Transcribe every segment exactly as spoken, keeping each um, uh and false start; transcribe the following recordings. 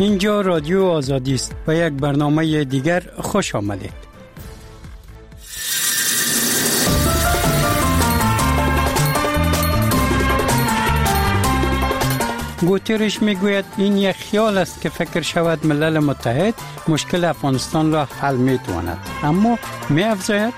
اینجا رادیو آزادی است و یک برنامه دیگر خوش آمدید. گوترش میگوید این یک خیال است که فکر شود ملل متحد مشکل افغانستان را حل میتواند، اما می افزاید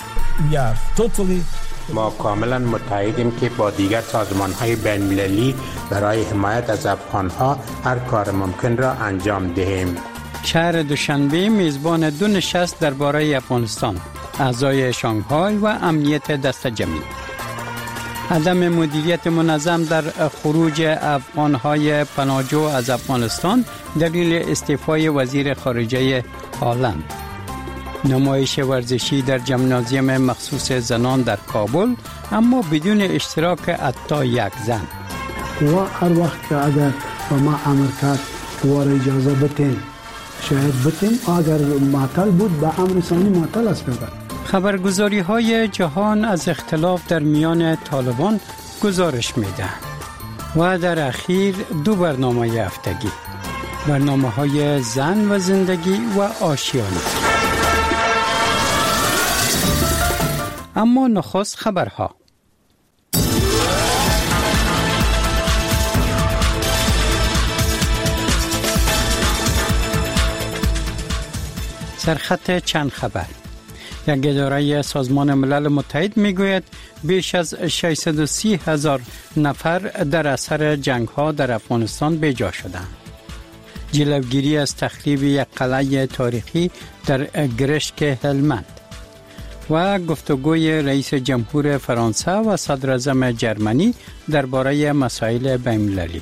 ما کاملا متحدیم که با دیگر سازمان‌های بین‌المللی برای حمایت از افغان‌ها هر کار ممکن را انجام دهیم. شهر دوشنبه میزبان دو نشست درباره افغانستان، اعضای شانگهای و امنیت دست جمعی. عدم مدیریت منظم در خروج افغان‌های پناهجو از افغانستان دلیل استعفای وزیر خارجه هلند. نمایش ورزشی در ژیمنازیوم مخصوص زنان در کابل، اما بدون اشتراک حتی یک زن. و هر وقت که اگر ما امر کرد و اجازه بتین شاید بتین، اگر معطل بود به امر ثانی معطل است. خبرگزاری های جهان از اختلاف در میان طالبان گزارش میدهند و در اخیر دو برنامه هفتگی، برنامه های زن و زندگی و آشیانه. اما نخست خبرها. سرخط چند خبر. یک اداره سازمان ملل متحد میگوید بیش از ششصد و سی هزار نفر در اثر جنگ ها در افغانستان بیجا شدند. جلوگیری از تخریب یک قلعه تاریخی در گرشک هلمند و گفتگوی رئیس جمهور فرانسه و صدر اعظم جرمنی درباره مسائل بین‌المللی.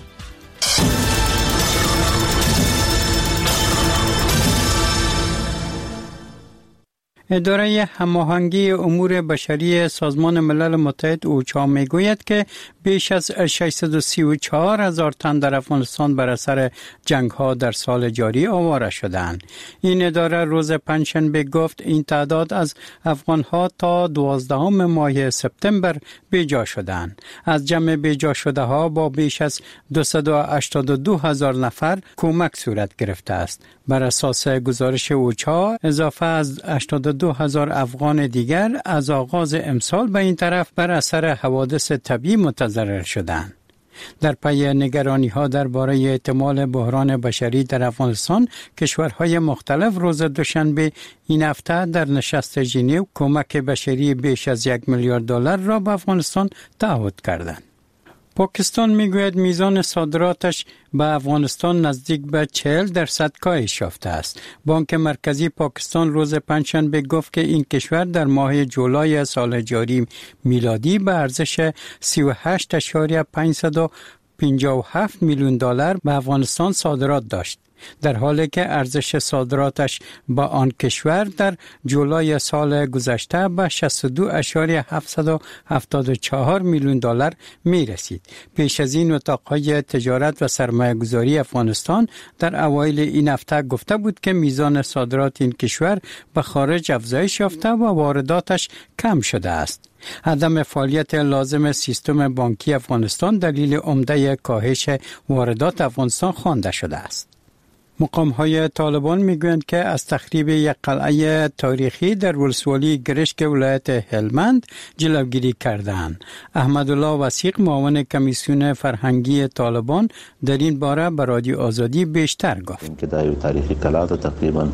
اداره هماهنگی امور بشری سازمان ملل متحد اوچا میگوید که بیش از ششصد و سی و چهار هزار تن در افغانستان بر اثر جنگ ها در سال جاری آواره شدند. این اداره روز پنجشنبه گفت این تعداد از افغان ها تا دوازدهم ماه سپتامبر بیجا شدند. از جمع بیجا شده ها با بیش از دویست و هشتاد و دو هزار نفر کمک صورت گرفته است. بر اساس گزارش اوچا اضافه از هشتاد و دو هزار افغان دیگر از آغاز امسال به این طرف بر اثر حوادث طبیعی متضرر شدند. در پی نگرانی ها درباره احتمال بحران بشری در افغانستان، کشورهای مختلف روز دوشنبه این هفته در نشست ژنو کمک بشری بیش از یک میلیارد دلار را به افغانستان تعهد کردند. پاکستان میگوید میزان صادراتش به افغانستان نزدیک به چهل درصد کاهش یافته است. بانک مرکزی پاکستان روز پنجشنبه گفت که این کشور در ماه جولای سال جاری میلادی به ارزش سی و هشت اشاریه پانصد و پنجاه و هفت میلیون دلار به افغانستان صادرات داشت، در حالی که ارزش صادراتش با آن کشور در جولای سال گذشته به شصت و دو اشاریه هفتصد و هفتاد و چهار میلیون دلار می رسید. پیش از این اتاقهای تجارت و سرمایه گذاری افغانستان در اوایل این هفته گفته بود که میزان صادرات این کشور به خارج افزایش یافته و وارداتش کم شده است. عدم فعالیت لازم سیستم بانکی افغانستان دلیل عمده کاهش واردات افغانستان خوانده شده است. مقام‌های طالبان میگویند که از تخریب یک قلعه تاریخی در ولسوالی گرشک ولایت هلمند جلوگیری کردند. احمدالله وثیق معاون کمیسیون فرهنگی طالبان در این باره به رادیو آزادی بیشتر گفت. که در تاریخی قلعه تقریبا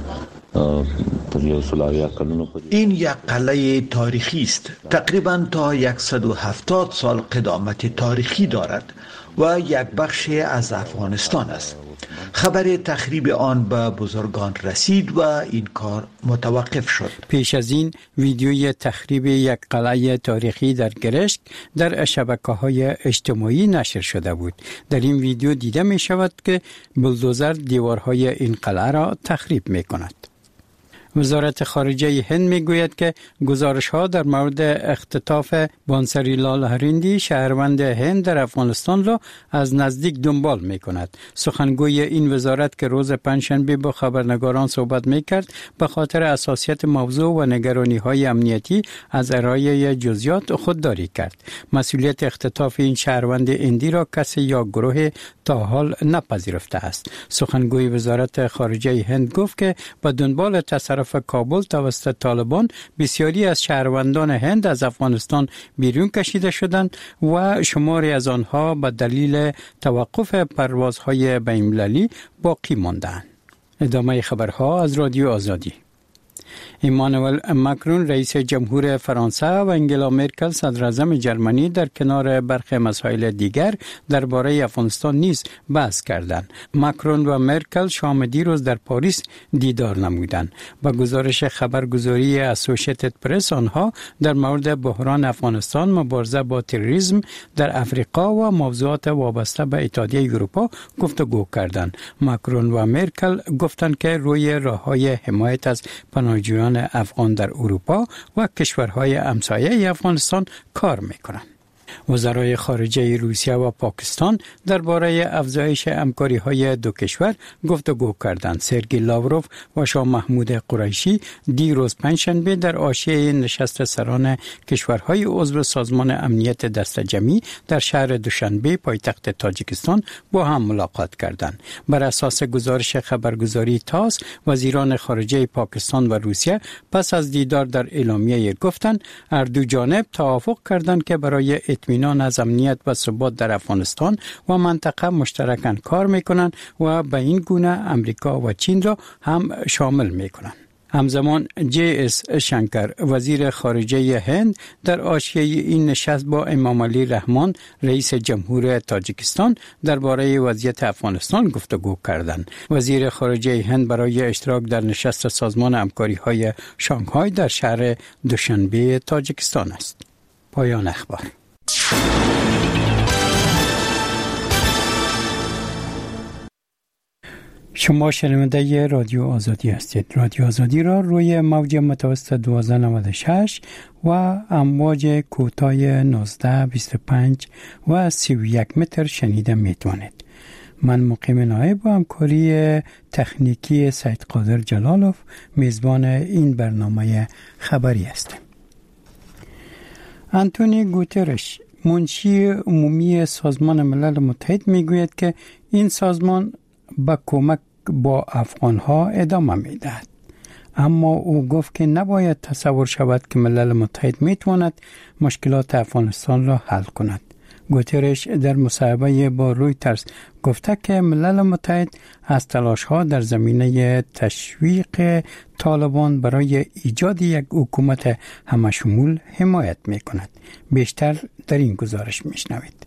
این یک قلعه تاریخی است. تقریبا تا صد و هفتاد سال قدامت تاریخی دارد و یک بخش از افغانستان است. خبر تخریب آن به بزرگان رسید و این کار متوقف شد. پیش از این ویدیوی تخریب یک قلعه تاریخی در گرشک در شبکه‌های اجتماعی نشر شده بود. در این ویدیو دیده می شود که بلدوزر دیوارهای این قلعه را تخریب می کند. وزارت خارجه هند میگوید که گزارش ها در مورد اختطاف بانسری لال هریندی شهروند هند در افغانستان را از نزدیک دنبال می کند. سخنگوی این وزارت که روز پنجشنبه با خبرنگاران صحبت می کرد به خاطر حساسیت موضوع و نگرانی های امنیتی از ارائه جزئیات خودداری کرد. مسئولیت اختطاف این شهروند هندی را کسی یا گروه تا حال نپذیرفته است. سخنگوی وزارت خارجه هند گفت که به دنبال تصرف کابل توسط طالبان بسیاری از شهروندان هند از افغانستان بیرون کشیده شدند و شماری از آنها به دلیل توقف پروازهای بین‌المللی باقی ماندند. ادامه خبرها از رادیو آزادی. ایمانوئل ماکرون رئیس جمهور فرانسه و انگلا مرکل صدر اعظم جرمنی در کنار برخی مسائل دیگر درباره افغانستان نیز بحث کردند. ماکرون و مرکل شام دیروز در پاریس دیدار نمودند. با گزارش خبرگزاری اسوسییتد پرس آنها در مورد بحران افغانستان، مبارزه با تروریسم در افریقا و موضوعات وابسته به اتحادیه اروپا گفتگو کردند. ماکرون و مرکل گفتند که روی راه‌های حمایت از پناهجویان افغان در اروپا و کشورهای همسایه افغانستان کار میکنند. وزرای خارجه روسیه و پاکستان درباره افزایش همکاری‌های دو کشور گفتگو کردند. سرگئی لاوروف و شاه محمود قریشی دیروز پنجشنبه در حاشیه نشست سران کشورهای عضو سازمان امنیت دست جمعی در شهر دوشنبه پایتخت تاجیکستان با هم ملاقات کردند. بر اساس گزارش خبرگزاری تاس، وزیران خارجه پاکستان و روسیه پس از دیدار در اعلامیه گفتند هر دو جانب توافق کردند که برای اطمینان از امنیت و ثبات در افغانستان و منطقه مشترکاً کار میکنند و به این گونه امریکا و چین را هم شامل میکنند. همزمان جی اس شنکر وزیر خارجه هند در حاشیه این نشست با امام علی رحمان رئیس جمهور تاجیکستان درباره وضعیت افغانستان گفتگو کردند. وزیر خارجه هند برای اشتراک در نشست سازمان همکاری‌های شانگهای در شهر دوشنبه تاجیکستان است. پایان اخبار. شما شنونده رادیو آزادی هستید. رادیو آزادی را روی موج متوسط دوازده نود و شش و امواج کوتاه نوزده بیست و پنج و سی و یک متر شنیده میتوانید. من مقیم نایب و همکاری تکنیکی سید قادر جلالوف میزبان این برنامه خبری هستم. آنتونی گوترش منشی عمومی سازمان ملل متحد میگوید که این سازمان با کمک با افغانها ادامه میدهد. اما او گفت که نباید تصور شود که ملل متحد میتواند مشکلات افغانستان را حل کند. گوترش در مصاحبه با رویترز گفته که ملل متحد از تلاش‌ها در زمینه تشویق طالبان برای ایجاد یک حکومت همشمول حمایت می‌کند. بیشتر در این گزارش می‌شنوید.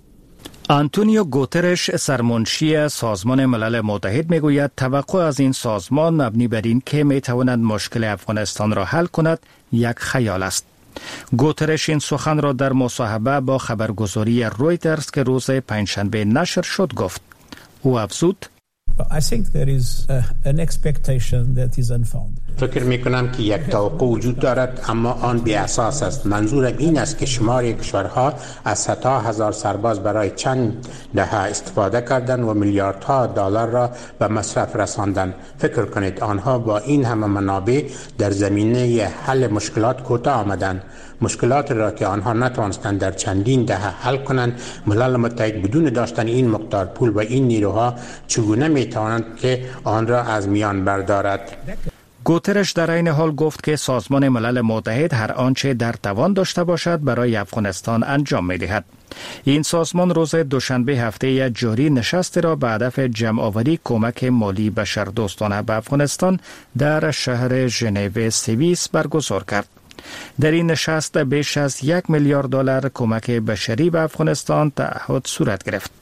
آنتونیو گوترش سرمنشی سازمان ملل متحد میگوید توقع از این سازمان مبنی بر این که میتواند مشکل افغانستان را حل کند یک خیال است. گوترش این سخن را در مصاحبه با خبرگزاری رویترز که روز پنجشنبه نشر شد گفت. او افزود: I think there is uh, an expectation that is unfounded. فکر می کنم که یک توقع وجود دارد اما آن بی اساس است. منظورم این است که شماری کشورها از صدها هزار سرباز برای چند دهه استفاده کردند و میلیاردها دلار را به مصرف رساندند. فکر کنید آنها با این همه منابع در زمینه حل مشکلات کوتاه آمدند. مشکلات را که آنها نتوانستند در چندین دهه حل کنند، ملل متحد بدون داشتن این مقدار پول و این نیروها چگونه میتوانند که آن را از میان بردارد؟ گوترش در این حال گفت که سازمان ملل متحد هر آنچه در توان داشته باشد برای افغانستان انجام می‌دهد. این سازمان روز دوشنبه هفته جاری نشست را به هدف جمع‌آوری کمک مالی بشردوستانه به افغانستان در شهر ژنو سوئیس برگزار کرد. در این نشست بیش از یک میلیارد دلار کمک بشری به افغانستان تعهد صورت گرفت.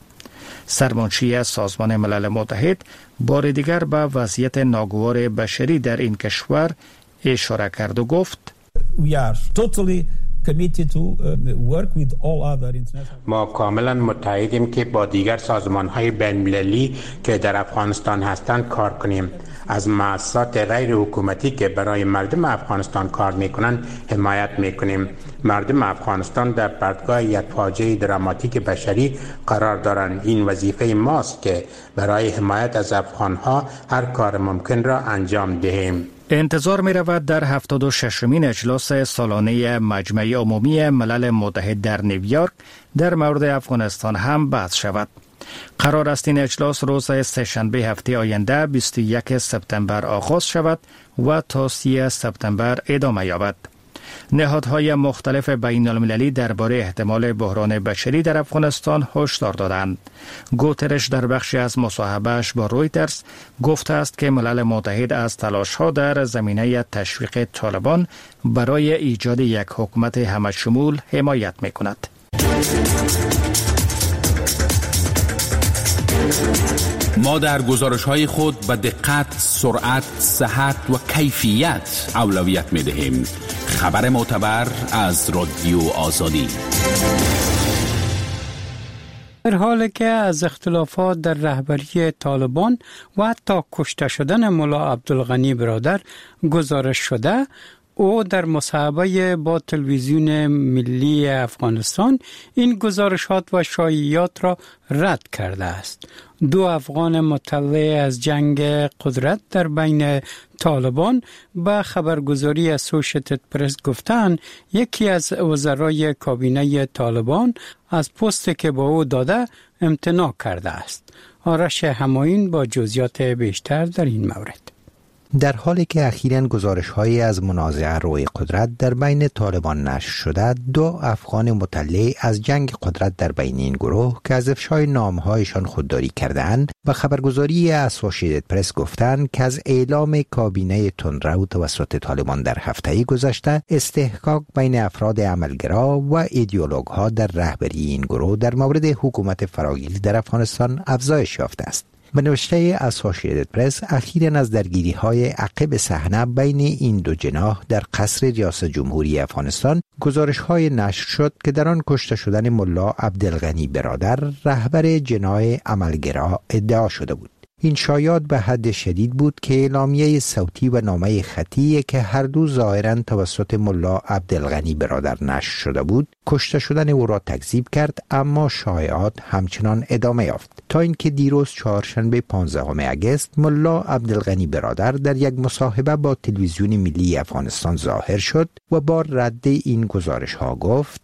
سرمنشی سازمان ملل متحد بار دیگر به وضعیت ناگوار بشری در این کشور اشاره کرد و گفت: We are totally committed to work with all other international. ما کاملا متحدیم که با دیگر سازمان‌های بین‌المللی که در افغانستان هستند کار کنیم. از مؤسسات غیر حکومتی که برای مردم افغانستان کار میکنند حمایت میکنیم. مردم افغانستان در پرتگاه یک فاجعه دراماتیک بشری قرار دارند. این وظیفه ماست که برای حمایت از افغانها هر کار ممکن را انجام دهیم. انتظار می رود در هفتاد و ششمین اجلاس سالانه مجمع عمومی ملل متحد در نیویورک در مورد افغانستان هم بحث شود. قرار است این اجلاس روز سه‌شنبه هفته آینده بیست و یکم سپتامبر آغاز شود و تا سوم سپتامبر ادامه یابد. نهادهای مختلف بین المللی درباره احتمال بحران بشری در افغانستان هشدار دادند. گوترش در بخشی از مصاحبه‌اش با رویترز گفته است که ملل متحد از تلاش‌ها در زمینه تشویق طالبان برای ایجاد یک حکومت همه‌شمول حمایت می‌کند. ما در گزارش‌های خود به دقت، سرعت، صحت و کیفیت اولویت می‌دهیم. خبر معتبر از رادیو آزادی. در حالی که از اختلافات در رهبری طالبان و حتی کشته شدن ملا عبدالغنی برادر گزارش شده، او در مصاحبه با تلویزیون ملی افغانستان این گزارشات و شایعات را رد کرده است. دو افغان مطلع از جنگ قدرت در بین طالبان به خبرگزاری اسوشیتد پرس گفتند یکی از وزرای کابینه طالبان از پستی که با او داده امتناع کرده است. آرش همایون با جزئیات بیشتر در این مورد. در حالی که اخیراً گزارش‌هایی از منازعه روی قدرت در بین طالبان نشر شده، دو افغان مطلع از جنگ قدرت در بین این گروه که از افشای نام‌هایشان خودداری کردند و خبرگزاری اسوشیتد پرس گفتند که از اعلام کابینه تندرو توسط طالبان در هفته گذشته استحقاق بین افراد عملگرا و ایدئولوژها در رهبری این گروه در مورد حکومت فراگیر در افغانستان افزایش یافته است. به نوشته اسوشیتد پرس اخیراً از درگیری‌های عقب صحنه بین این دو جناح در قصر ریاست جمهوری افغانستان گزارش‌های نشر شد که در آن کشته شدن ملا عبدالغنی برادر رهبر جناح عملگرا ادعا شده بود. این شایعات به حد شدید بود که اعلامیه صوتی و نامه خطی که هر دو ظاهراً توسط ملا عبدالغنی برادر نشر شده بود کشته شدن او را تکذیب کرد، اما شایعات همچنان ادامه یافت تا اینکه دیروز چهارشنبه پانزدهم اگست ملا عبدالغنی برادر در یک مصاحبه با تلویزیون ملی افغانستان ظاهر شد و با رد این گزارش ها گفت: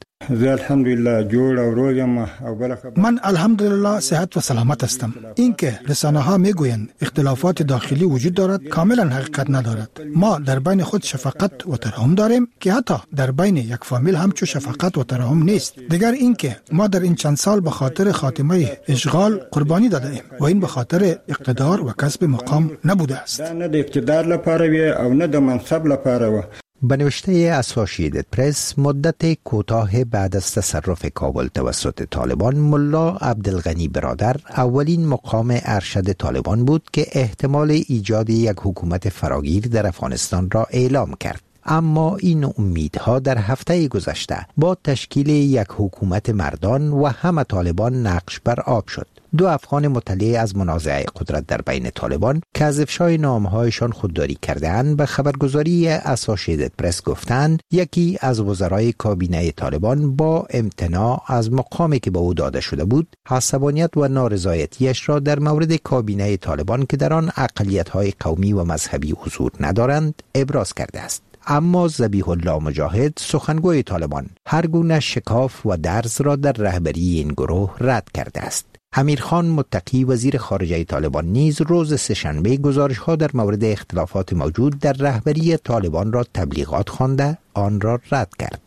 من الحمدلله صحت و سلامت هستم. اینکه رسانه ها میگویند اختلافات داخلی وجود دارد کاملا حقیقت ندارد. ما در بین خود شفقت و ترحم داریم که حتی در بین یک فامیل هم چو شفقت و ترحم نیست. دیگر اینکه ما در این چند سال به خاطر خاتمه اشغال قربانی داده ایم و این به خاطر اقتدار و کسب مقام نبوده است. نه د اقتدار لپاره وي او نه د منصب لپاره و. به نوشته اسوشیتد پرس مدت کوتاه بعد از تصرف کابل توسط طالبان ملا عبدالغنی برادر اولین مقام ارشد طالبان بود که احتمال ایجاد یک حکومت فراگیر در افغانستان را اعلام کرد. اما این امیدها در هفته گذشته با تشکیل یک حکومت مردان و همه طالبان نقش بر آب شد. دو افغان مطلع از منازعه قدرت در بین طالبان که از افشای نامهایشان خودداری کردند به خبرگزاری اسوشیتد پرس گفتند یکی از وزرای کابینه طالبان با امتناع از مقامی که به او داده شده بود عصبانیت و نارضایتیش را در مورد کابینه طالبان که در آن اقلیت‌های قومی و مذهبی حضور ندارند ابراز کرده است. اما ذبیح الله مجاهد سخنگوی طالبان هر گونه شکاف و درز را در رهبری این گروه رد کرده است. امیرخان متقی وزیر خارجه طالبان نیز روز سه‌شنبه گزارش‌ها در مورد اختلافات موجود در رهبری طالبان را تبلیغات خوانده آن را رد کرد.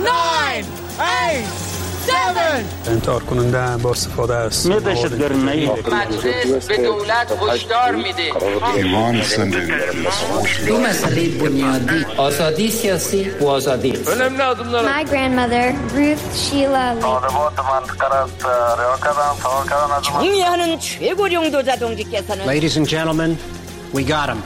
انکار کننده با استفاده است. دهشتگردی مجلس به دولت هشدار میده. ایمان دو مسئله بنیادی آزادی سیاسی و آزادی. My grandmother Ruth Sheila Lee. 정의하는 최고령 도자동지께서는 Ladies and gentlemen, we got him.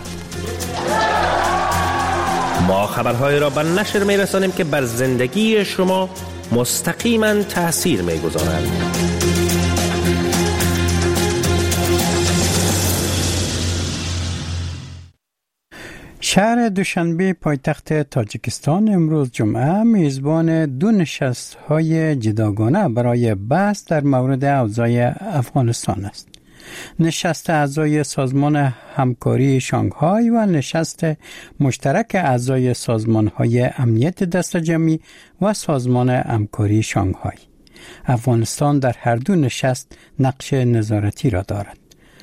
ما خبرهای را به نشر می‌رسانیم که بر زندگی شما مستقیما تأثیر می‌گذارند. شهر دوشنبه پایتخت تاجیکستان امروز جمعه میزبان دو نشست‌های جداگانه برای بحث در مورد اوضاع افغانستان است. نشست اعضای سازمان همکاری شانگهای و نشست مشترک اعضای سازمان‌های امنیت دسته‌جمعی و سازمان همکاری شانگهای. افغانستان در هر دو نشست نقش نظارتی را دارد.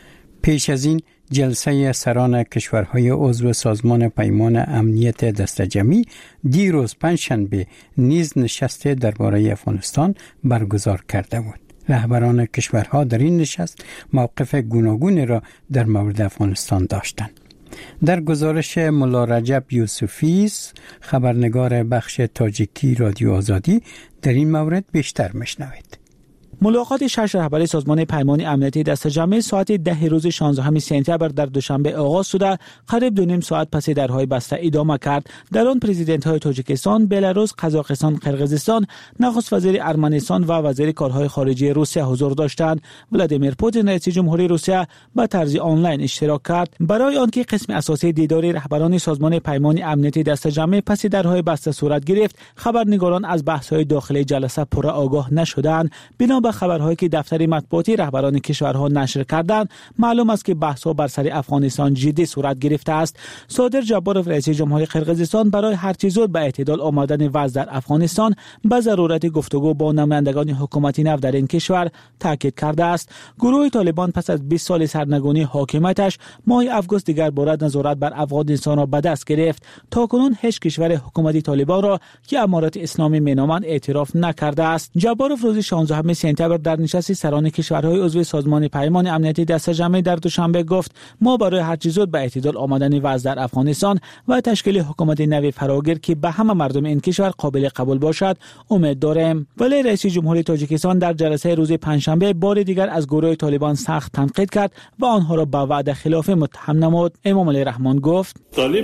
پیش از این جلسه سران کشورهای عضو سازمان پیمان امنیت دسته‌جمعی دیروز پنجشنبه نیز نشست درباره افغانستان برگزار کرده بود. رهبران کشورها در این نشست موقف گوناگونی را در مورد افغانستان داشتند. در گزارش ملا رجب یوسفی، خبرنگار بخش تاجیکی رادیو آزادی، در این مورد بیشتر میشنوید. ملاقات شش رهبر سازمان پیمان امنیتی دسته‌جمعی ساعت ده روز شانزدهم سپتامبر در دوشنبه آغاز شده، قریب دو نیم ساعت پس درهای بسته ادامه کرد. در آن پرزیدنت های تاجیکستان، بلاروس، قزاقستان، قرقیزستان، نخست وزیر ارمنستان و وزیر کارهای خارجی روسیه حضور داشتند. ولادیمیر پوتین رئیس جمهوری روسیه به طرز آنلاین اشتراک کرد. برای آنکه قسم اساسی دیدار رهبران سازمان پیمان امنیتی دسته‌جمعی پس درهای بسته صورت گرفت، خبرنگاران از بحث‌های داخلی جلسه پوره آگاه نشدند. بنا به خبرهایی که دفتر مطبوعاتی رهبران کشورها نشر کردند، معلوم است که بحث‌ها بر سر افغانستان جدی صورت گرفته است. صادر جباروف رئیس جمهوری قرقیزستان برای هر چه زود به اعتدال آمدن وضع در افغانستان به ضرورت گفتگو با نمایندگان حکومت نو در این کشور تاکید کرده است. گروه طالبان پس از بیست سال سرنگونی حاکمیتش ماه آگوست دیگر بار نظارت بر افغانستان را به دست گرفت. تاکنون هیچ کشور حکومتی طالبان را که امارات اسلامی مینامند اعتراف نکرده است. جباروف روز شانزدهم سپتامبر در نشست سران کشورهای عضو سازمان پیمان امنیتی دسته‌جمعی در دوشنبه گفت: ما برای هر چه زود به اعتدال آمدن وضع در افغانستان و تشکیل حکومت نو فراگیر که به همه مردم این کشور قابل قبول باشد امید داریم. ولی رئیس جمهوری تاجیکستان در جلسه روز پنجشنبه بار دیگر از گروه طالبان سخت تنقید کرد و آنها را به وعده خلاف متهم نمود. امام علی رحمان گفت: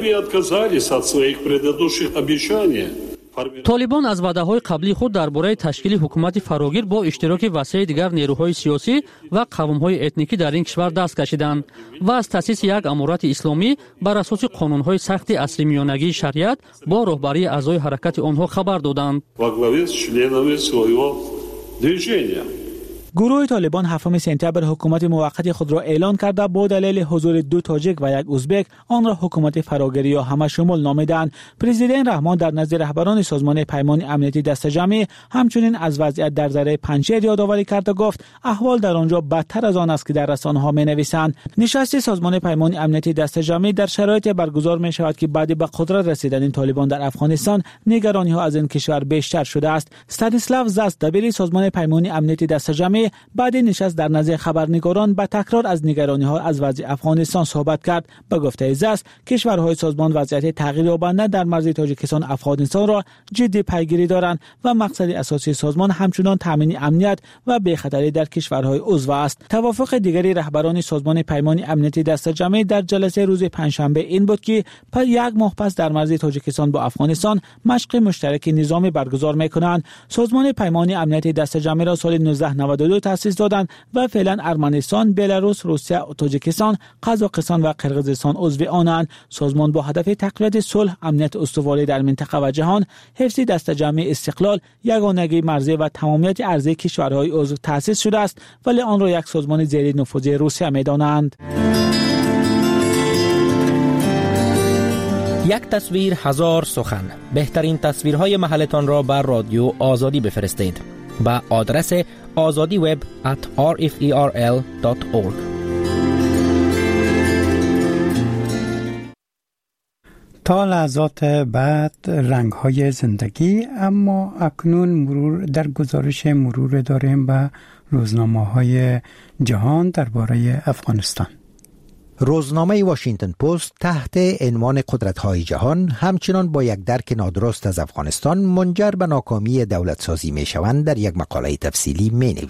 طالبان از وعده‌های قبلی خود درباره تشکیل حکومت فراگیر با اشتراک وسیع دیگر نیروهای سیاسی و قوم‌های اتنیکی در این کشور دست کشیدند و از تأسیس یک امارت اسلامی بر اساس قانون‌های سخت عصر میانگی شریعت با رهبری اعضای حرکت آنها خبر دادند. گروه طالبان هفتم سپتامبر حکومت موقت خود را اعلان کرده با دلیل حضور دو تاجیک و یک ازبک آن را حکومت فراگیری یا همه شمول نامیدند. پرزیدنت رحمان در نزد رهبران سازمان پیمان امنیتی دسته‌جمعی همچنین از وضعیت در ذره پنجشیر یادآوری کرد و گفت احوال در آنجا بدتر از آن است که در رسانه‌ها می‌نویسند. نشست سازمان پیمان امنیتی دسته‌جمعی در شرایط برگزار می‌شود که بعد به قدرت رسیدن این طالبان در افغانستان نگرانی‌ها از این کشور بیشتر شده است. استانیسلاو زاس دبیر سازمان پیمان امنیتی دسته‌جمعی بعد نشست در نزد خبرنگاران به تکرار از نگرانی‌ها از وضع افغانستان صحبت کرد. به گفته زاس کشورهای سازمان وضعیت تغییر یابنده در مرز تاجیکستان افغانستان را جدی پیگیری دارند و مقصد اساسی سازمان همچنان تامین امنیت و بی‌خطری در کشورهای عضو است. توافق دیگری رهبران سازمان پیمان امنیتی دسته‌جمعی در جلسه روز پنجشنبه این بود که پس یک ماه پس در مرز تاجیکستان با افغانستان مشق مشترک نظامی برگزار می‌کنند. سازمان پیمان امنیتی دسته‌جمعی را سال نوزده نود و دو تأسیس دادند و فعلا ارمنستان، بلاروس، روسیه، تاجیکستان، قزاقستان و قرقیزستان عضو آنند. سازمان با هدف تقویت صلح، امنیت استواری در منطقه و جهان، حفظ دسته‌جمعی استقلال، یگانگی مرزی و تمامیت ارضی کشورهای عضو تأسیس شده است، ولی آن را یک سازمان زیر نفوذ روسیه می‌دانند. یک تصویر هزار سخن. بهترین تصویرهای محلتان را بر رادیو آزادی بفرستید با آدرس آزادی وب ات آر اف ای آر ال دات اورگ. تا لحظات بعد رنگ‌های زندگی، اما اکنون مرور در گزارش مرور داریم به روزنامه‌های جهان درباره افغانستان. روزنامه واشنگتن پست تحت عنوان قدرت‌های جهان همچنان با یک درک نادرست از افغانستان منجر به ناکامی دولتسازی می‌شوند در یک مقاله تفصیلی می‌نویسد.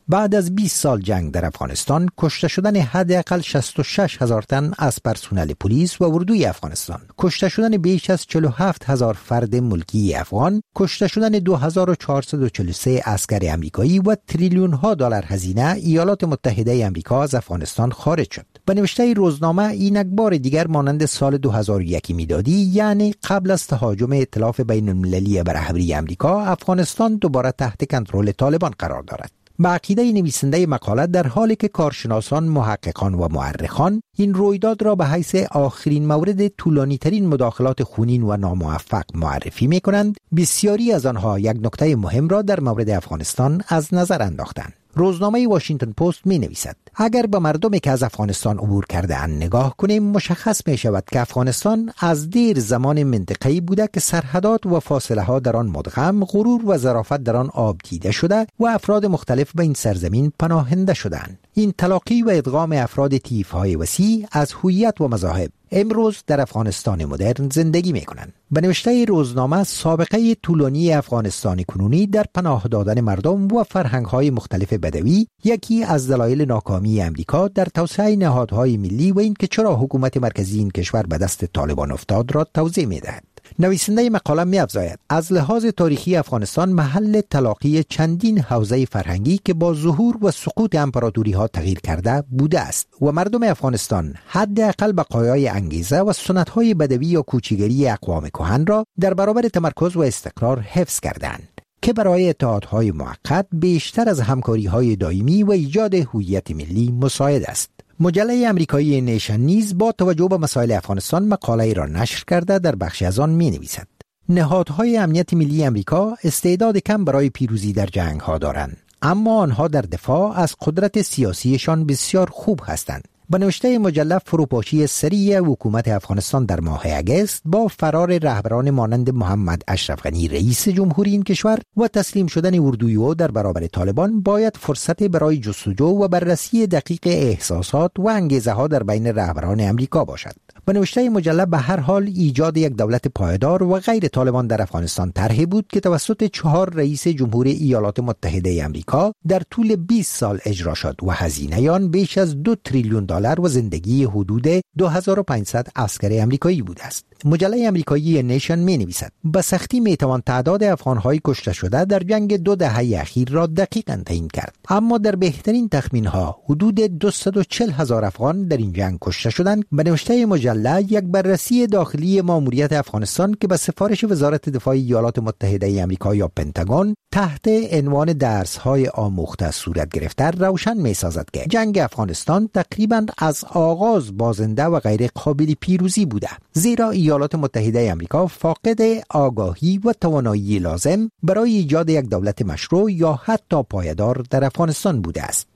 بعد از بیست سال جنگ در افغانستان، کشته شدن حداقل شصت و شش هزار تن از پرسنل پلیس و اردوی افغانستان، کشته شدن بیش از چهل و هفت هزار فرد ملکی افغان، کشته شدن دو هزار و چهارصد و چهل و سه عسکر آمریکایی و تریلیون ها دلار هزینه ایالات متحده آمریکا از افغانستان خارج شد. به نوشته روزنامه، اینک بار دیگر مانند سال دو هزار و یک میلادی، یعنی قبل از تهاجم ائتلاف بین المللی بر رهبری آمریکا، افغانستان دوباره تحت کنترل طالبان قرار دارد. به عقیده نویسنده مقاله، در حالی که کارشناسان، محققان و مورخان این رویداد را به حیث آخرین مورد طولانی ترین مداخلات خونین و ناموفق معرفی می کنند، بسیاری از آنها یک نکته مهم را در مورد افغانستان از نظر انداختند. روزنامه واشنگتن پست می نویسد: اگر به مردمی که از افغانستان عبور کرده اند نگاه کنیم، مشخص می شود که افغانستان از دیر زمان منطقه‌ای بوده که سرحدات و فاصله ها در آن مدغم، غرور و ظرافت در آن آب دیده شده و افراد مختلف به این سرزمین پناهنده شدند. این تلاقی و ادغام افراد طیف‌های وسیع از هویت و مذاهب امروز در افغانستان مدرن زندگی می کنند. به نوشته روزنامه، سابقه طولانی افغانستان کنونی در پناه دادن مردم و فرهنگ‌های مختلف بدوی یکی از دلایل ناکامی امریکا در توسعه نهادهای ملی و اینکه چرا حکومت مرکزی این کشور به دست طالبان افتاد را توضیح می‌دهد. نویسنده مقاله می‌افزاید: از لحاظ تاریخی افغانستان محل تلاقی چندین حوزه فرهنگی که با ظهور و سقوط امپراتوری‌ها تغییر کرده بوده است و مردم افغانستان حداقل بقایای انگیزه و سنت‌های بدوی یا کوچیگری اقوام کهن را در برابر تمرکز و استقرار حفظ کردند که برای اتحادهای موقت بیشتر از همکاری‌های دائمی و ایجاد هویت ملی مساعد است. مجله امریکایی نیشن نیز با توجه به مسائل افغانستان مقاله را نشر کرده در بخشی از آن می نویسد: نهادهای امنیت ملی امریکا استعداد کم برای پیروزی در جنگ ها دارند، اما آنها در دفاع از قدرت سیاسیشان بسیار خوب هستند. به نوشته مجله، فروپاشی سریع حکومت افغانستان در ماه اگست با فرار رهبران مانند محمد اشرف غنی رئیس جمهوری این کشور و تسلیم شدن اردوی او در برابر طالبان باید فرصت برای جستجو و بررسی دقیق احساسات و انگیزه ها در بین رهبران امریکا باشد. به نوشته مجله، به هر حال ایجاد یک دولت پایدار و غیر طالبان در افغانستان طرحی بود که توسط چهار رئیس جمهور ایالات متحده امریکا در طول بیست سال اجرا شد و هزینه آن بیش از دو تریلیون دلار و زندگی حدود دو هزار و پانصد عسکر امریکایی بوده است. مجله امریکایی نیشن می نویسد: به سختی می توان تعداد افغان‌های کشته شده در جنگ دو دهه اخیر را دقیقاً تعیین کرد، اما در بهترین تخمین‌ها حدود دویست و چهل هزار افغان در این جنگ کشته شدند. به نوشته مجله، یک بررسی داخلی ماموریت افغانستان که به سفارش وزارت دفاع ایالات متحده آمریکا یا پنتاگون تحت عنوان درس‌های آموخته صورت گرفته روشن می‌سازد که جنگ افغانستان تقریباً از آغاز بازنده و غیر قابل پیروزی بوده، زیرا ایالات متحده آمریکا فاقد آگاهی و توانایی لازم برای ایجاد یک دولت مشروع یا حتی پایدار در افغانستان بوده است.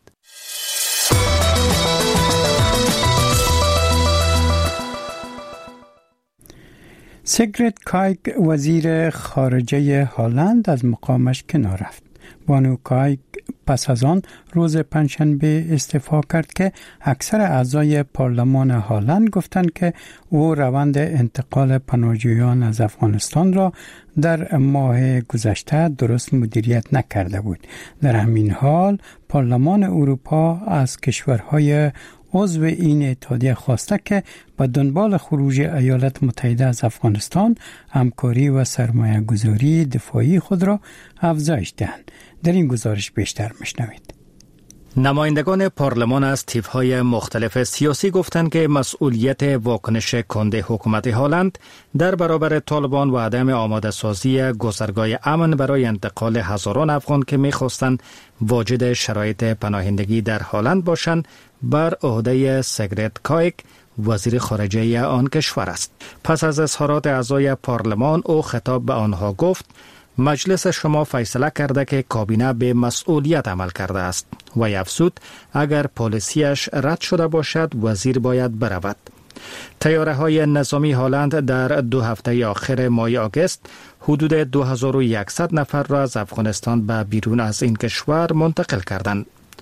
سیگریت کایک، وزیر خارجه هلند، از مقامش کنار رفت. بانو کایک پس از آن روز پنجشنبه استعفا کرد که اکثر اعضای پارلمان هلند گفتند که او روند انتقال پناهجویان از افغانستان را در ماه گذشته درست مدیریت نکرده بود. در همین حال پارلمان اروپا از کشورهای عضو این اتحادیه خواسته که به دنبال خروج ایالات متحده از افغانستان همکاری و سرمایه گذاری دفاعی خود را افزایش دهند. در این گزارش بیشتر میشنوید. نمایندگان پارلمان از طیف‌های مختلف سیاسی گفتند که مسئولیت واکنش کنده حکومت هلند در برابر طالبان و عدم آماده سازی گذرگاه امن برای انتقال هزاران افغان که می‌خواستند واجد شرایط پناهندگی در هلند باشند بر عهده سیگریت کایک، وزیر خارجه آن کشور است. پس از اظهارات اعضای پارلمان او خطاب به آنها گفت: مجلس شما فیصله کرده که کابینه به مسئولیت عمل کرده است و افزود اگر پالیسیش رد شده باشد وزیر باید برود. طیاره های نظامی هلند در دو هفته آخر ماه آگوست حدود دو هزار و صد نفر را از افغانستان به بیرون از این کشور منتقل کردند.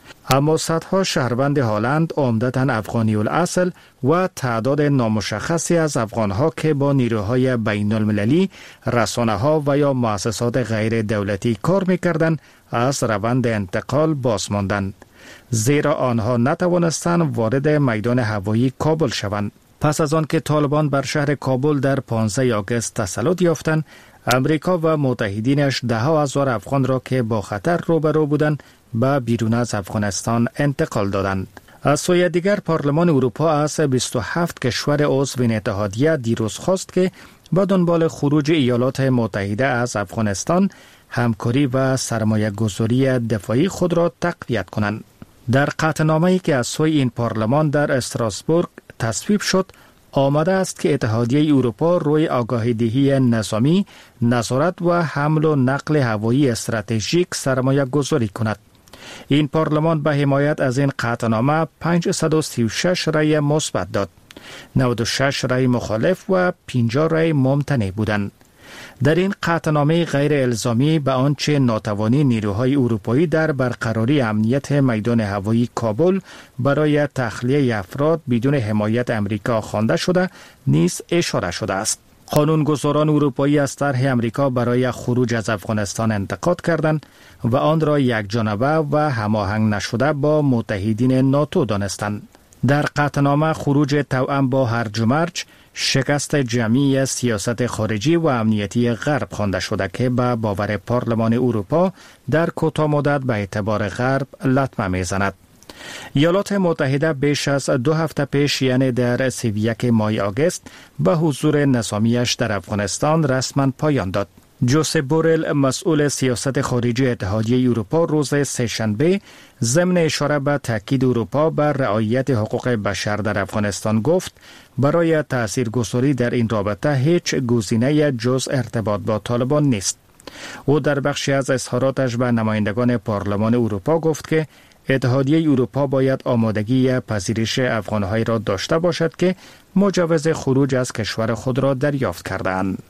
اما صدها شهروند هلند عمدتاً افغانی الاصل و تعداد نامشخصی از افغانها که با نیروهای بین المللی، رسانه‌ها و یا مؤسسات غیر دولتی کار می‌کردند از روند انتقال باز ماندند، زیرا آنها نتوانستند وارد میدان هوایی کابل شوند. پس از آن که طالبان بر شهر کابل در پانزده آگوست تسلط یافتند، امریکا و متحدینش ده ها هزار افغان را که با خطر روبرو بودند به بیرون از افغانستان انتقال دادند. از سوی دیگر پارلمان اروپا از بیست و هفت کشور عضو این اتحادیه دیروز خواست که با دنبال خروج ایالات متحده از افغانستان همکاری و سرمایه گذاری دفاعی خود را تقویت کنند. در قطعنامه‌ای که از سوی این پارلمان در استراسبورگ تصویب شد، آمده است که اتحادیه اروپا روی آگاهی‌دهی نظامی، نظارت و حمل و نقل هوایی استراتژیک سرمایه گذاری کند. این پارلمان به حمایت از این قطعنامه پانصد و سی و شش رأی مثبت داد، نود و شش رأی مخالف و پنجاه رأی ممتنع بودند. در این قطعنامه غیر الزامی به آنچه ناتوانی نیروهای اروپایی در برقراری امنیت میدان هوایی کابل برای تخلیه افراد بدون حمایت امریکا خوانده شده نیز اشاره شده است. قانونگذاران اروپایی از طرح امریکا برای خروج از افغانستان انتقاد کردند و آن را یکجانبه و هماهنگ نشده با متحدین ناتو دانستند. در قطعنامه خروج توأم با هرج و مرج، شکست جمعی سیاست خارجی و امنیتی غرب خوانده شده که به باور پارلمان اروپا در کوتاه مدت به اعتبار غرب لطمه میزند. ایالات متحده بیش از دو هفته پیش، یعنی در سی و یک ماه آگوست، به حضور نظامیش در افغانستان رسما پایان داد. جوزپ بورل، مسئول سیاست خارجی اتحادیه اروپا، روز سه‌شنبه ضمن اشاره به تاکید اروپا بر رعایت حقوق بشر در افغانستان گفت برای تاثیرگذاری در این رابطه هیچ گزینه جز ارتباط با طالبان نیست. او در بخشی از اظهاراتش به نمایندگان پارلمان اروپا گفت که اتحادیه اروپا باید آمادگی پذیرش افغان‌های را داشته باشد که مجوز خروج از کشور خود را دریافت کردند.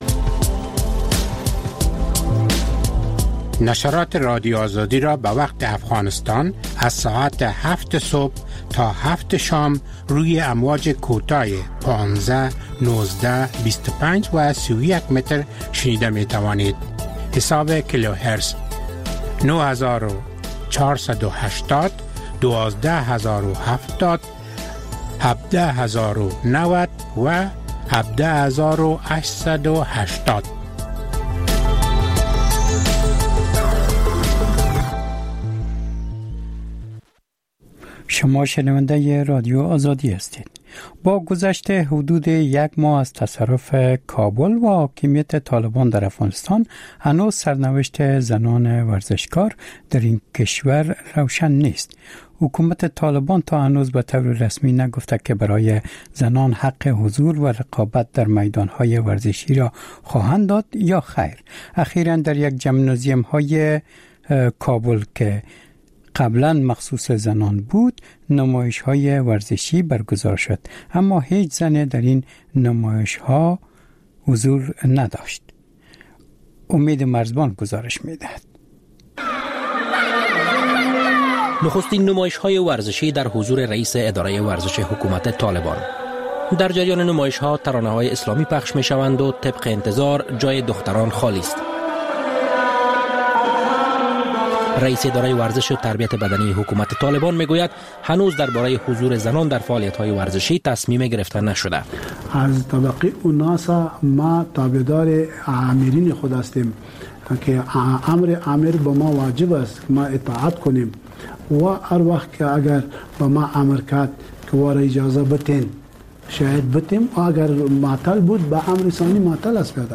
نشرات رادیو آزادی را به وقت افغانستان از ساعت هفت صبح تا هفت شام روی امواج کوتاه پانزده، نوزده، بیست و پنج و سی و یک متر شنیده می توانید. حساب کیلوهرتز نه هزار و چهارصد و هشتاد، دوازده هزار و هفتاد، هفده هزار و نود و هفده هزار و هشتصد و هشتاد. شما شنونده رادیو آزادی هستید. با گذشت حدود یک ماه از تصرف کابل و حاکمیت طالبان در افغانستان، هنوز سرنوشت زنان ورزشکار در این کشور روشن نیست. حکومت طالبان تا هنوز به طور رسمی نگفته که برای زنان حق حضور و رقابت در میدانهای ورزشی را خواهند داد یا خیر. اخیراً در یک جمنازیوم های کابل که قبلا مخصوص زنان بود، نمایش های ورزشی برگزار شد، اما هیچ زن در این نمایش ها حضور نداشت. امید مرزبان گزارش می دهد. نخستین نمایش های ورزشی در حضور رئیس اداره ورزش حکومت طالبان. در جریان نمایش ها ترانه های اسلامی پخش می شوند و طبق انتظار جای دختران خالی است. رئیس اداره ورزش و تربیت بدنی حکومت طالبان میگوید هنوز درباره حضور زنان در فعالیت‌های ورزشی تصمیم گرفته نشده. از طبقه اوناسا ما تابعدار آمرین خود هستیم که امر امر به ما واجب است ما اطاعت کنیم و هر وقت که اگر به ما امر کرد که وار اجازه بتین شاید بتیم، اگر معطل بود به امر ثانی معطل است پیدا.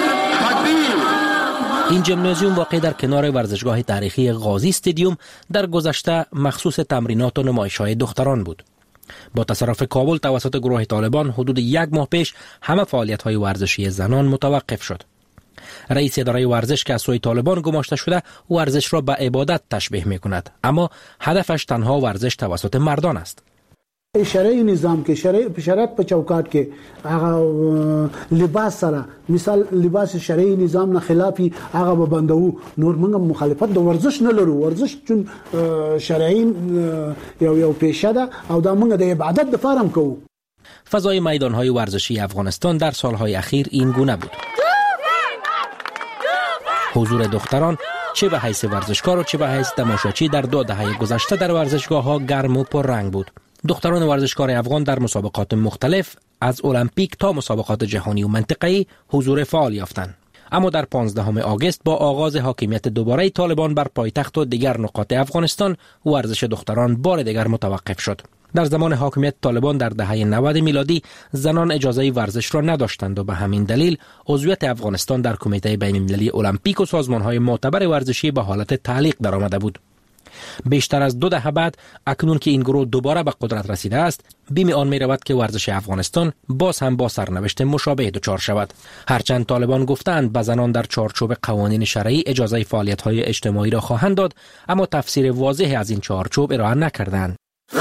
این جمنازیوم واقع در کنار ورزشگاه تاریخی غازی استادیوم در گذشته مخصوص تمرینات و نمایش‌های دختران بود. با تصرف کابل توسط گروه طالبان حدود یک ماه پیش همه فعالیت‌های ورزشی زنان متوقف شد. رئیس اداره ورزش که از سوی طالبان گماشته شده، ورزش را به عبادت تشبیه می‌کند، اما هدفش تنها ورزش توسط مردان است. شرعي نظام کې شرعي شریعت په چوکاټ کې هغه لباس سره مثال لباس شرعي نظام نه خلافي هغه به بندو نور موږ مخالفت د ورزش نه لرو ورزش چون شرعي یو یو پیشه ده او دا موږ د عبادت د فارم کوو. فضای میدان‌های ورزشی افغانستان در سالهای اخیر این گونه بود. حضور دختران چه به حیث ورزشکار و چه به حیث تماشاچی در دو دهه گذشته در ورزشگاه‌ها گرم و پررنگ بود. دختران ورزشکار افغان در مسابقات مختلف از المپیک تا مسابقات جهانی و منطقه‌ای حضور فعال یافتند. اما در پانزدهم آگوست با آغاز حاکمیت دوباره طالبان بر پایتخت و دیگر نقاط افغانستان ورزش دختران بار دیگر متوقف شد. در زمان حاکمیت طالبان در دهه نود میلادی زنان اجازه ورزش را نداشتند و به همین دلیل عضویت افغانستان در کمیته بین‌المللی المپیک و سازمان‌های معتبر ورزشی به حالت تعلیق درآمده بود. بیشتر از دو دهه بعد اکنون که این گروه دوباره به قدرت رسیده است، بیم آن می رود که ورزش افغانستان باز هم با سرنوشت مشابه دچار شود. هرچند طالبان گفتند به زنان در چارچوب قوانین شرعی اجازه فعالیت‌های اجتماعی را خواهند داد، اما تفسیر واضح از این چارچوب ارائه نکردند.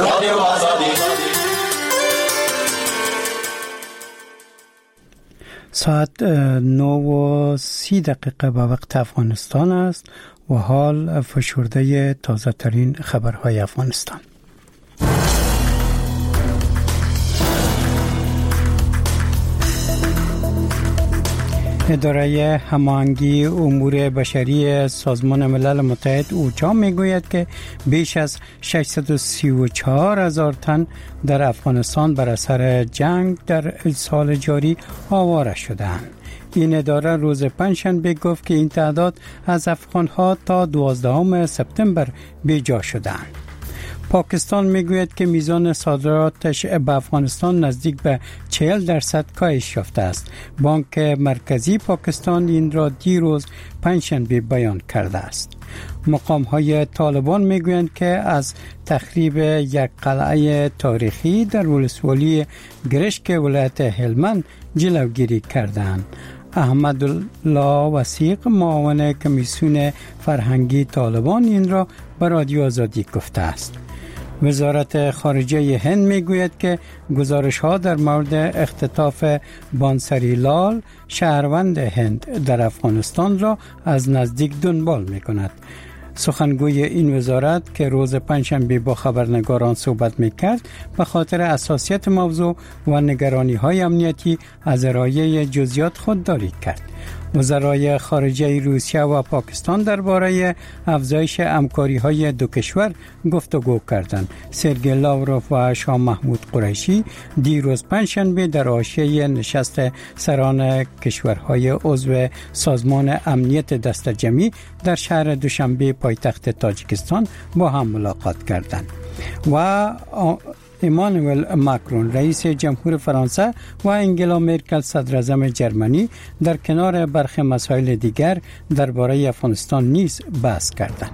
ساعت نو و سی دقیقه به وقت افغانستان است و حال فشرده تازه ترین خبرهای افغانستان. اداره هماهنگی امور بشری سازمان ملل متحد اوچا میگوید که بیش از ششصد و سی و چهار هزار تن در افغانستان بر اثر جنگ در سال جاری آواره شدند. این اداره روز پنجشنبه گفت که این تعداد از افغان‌ها تا دوازدهم سپتامبر بیجا شدند. پاکستان میگوید که میزان صادراتش به افغانستان نزدیک به چهل درصد کاهش یافته است. بانک مرکزی پاکستان این را دیروز پنجشنبه بیان کرده است. مقام‌های طالبان میگویند که از تخریب یک قلعه تاریخی در ولسوالی گرشک ولایت هلمند جلوگیری کردند. احمدالله وثیق معاون کمیسیون فرهنگی طالبان این را به رادیو آزادی گفته است. وزارت خارجه هند میگوید که گزارش‌ها در مورد اختطاف بانسری لال شهروند هند در افغانستان را از نزدیک دنبال می‌کند. سخنگوی این وزارت که روز پنجشنبه با خبرنگاران صحبت می‌کرد به خاطر حساسیت موضوع و نگرانی‌های امنیتی از ارائه جزئیات خودداری کرد. وزرای خارجه روسیه و پاکستان درباره افزایش همکاری‌های دو کشور گفتگو کردند. سرگئی لاوروف و شاه محمود قریشی دیروز پنجشنبه در حاشیه نشست سران کشورهای عضو سازمان امنیت دست جمعی در شهر دوشنبه پایتخت تاجیکستان با هم ملاقات کردند. و ایمانوئل ماکرون رئیس جمهور فرانسه و انگلا مرکل صدر اعظم جرمنی در کنار برخی مسائل دیگر درباره افغانستان نیز بحث کردند.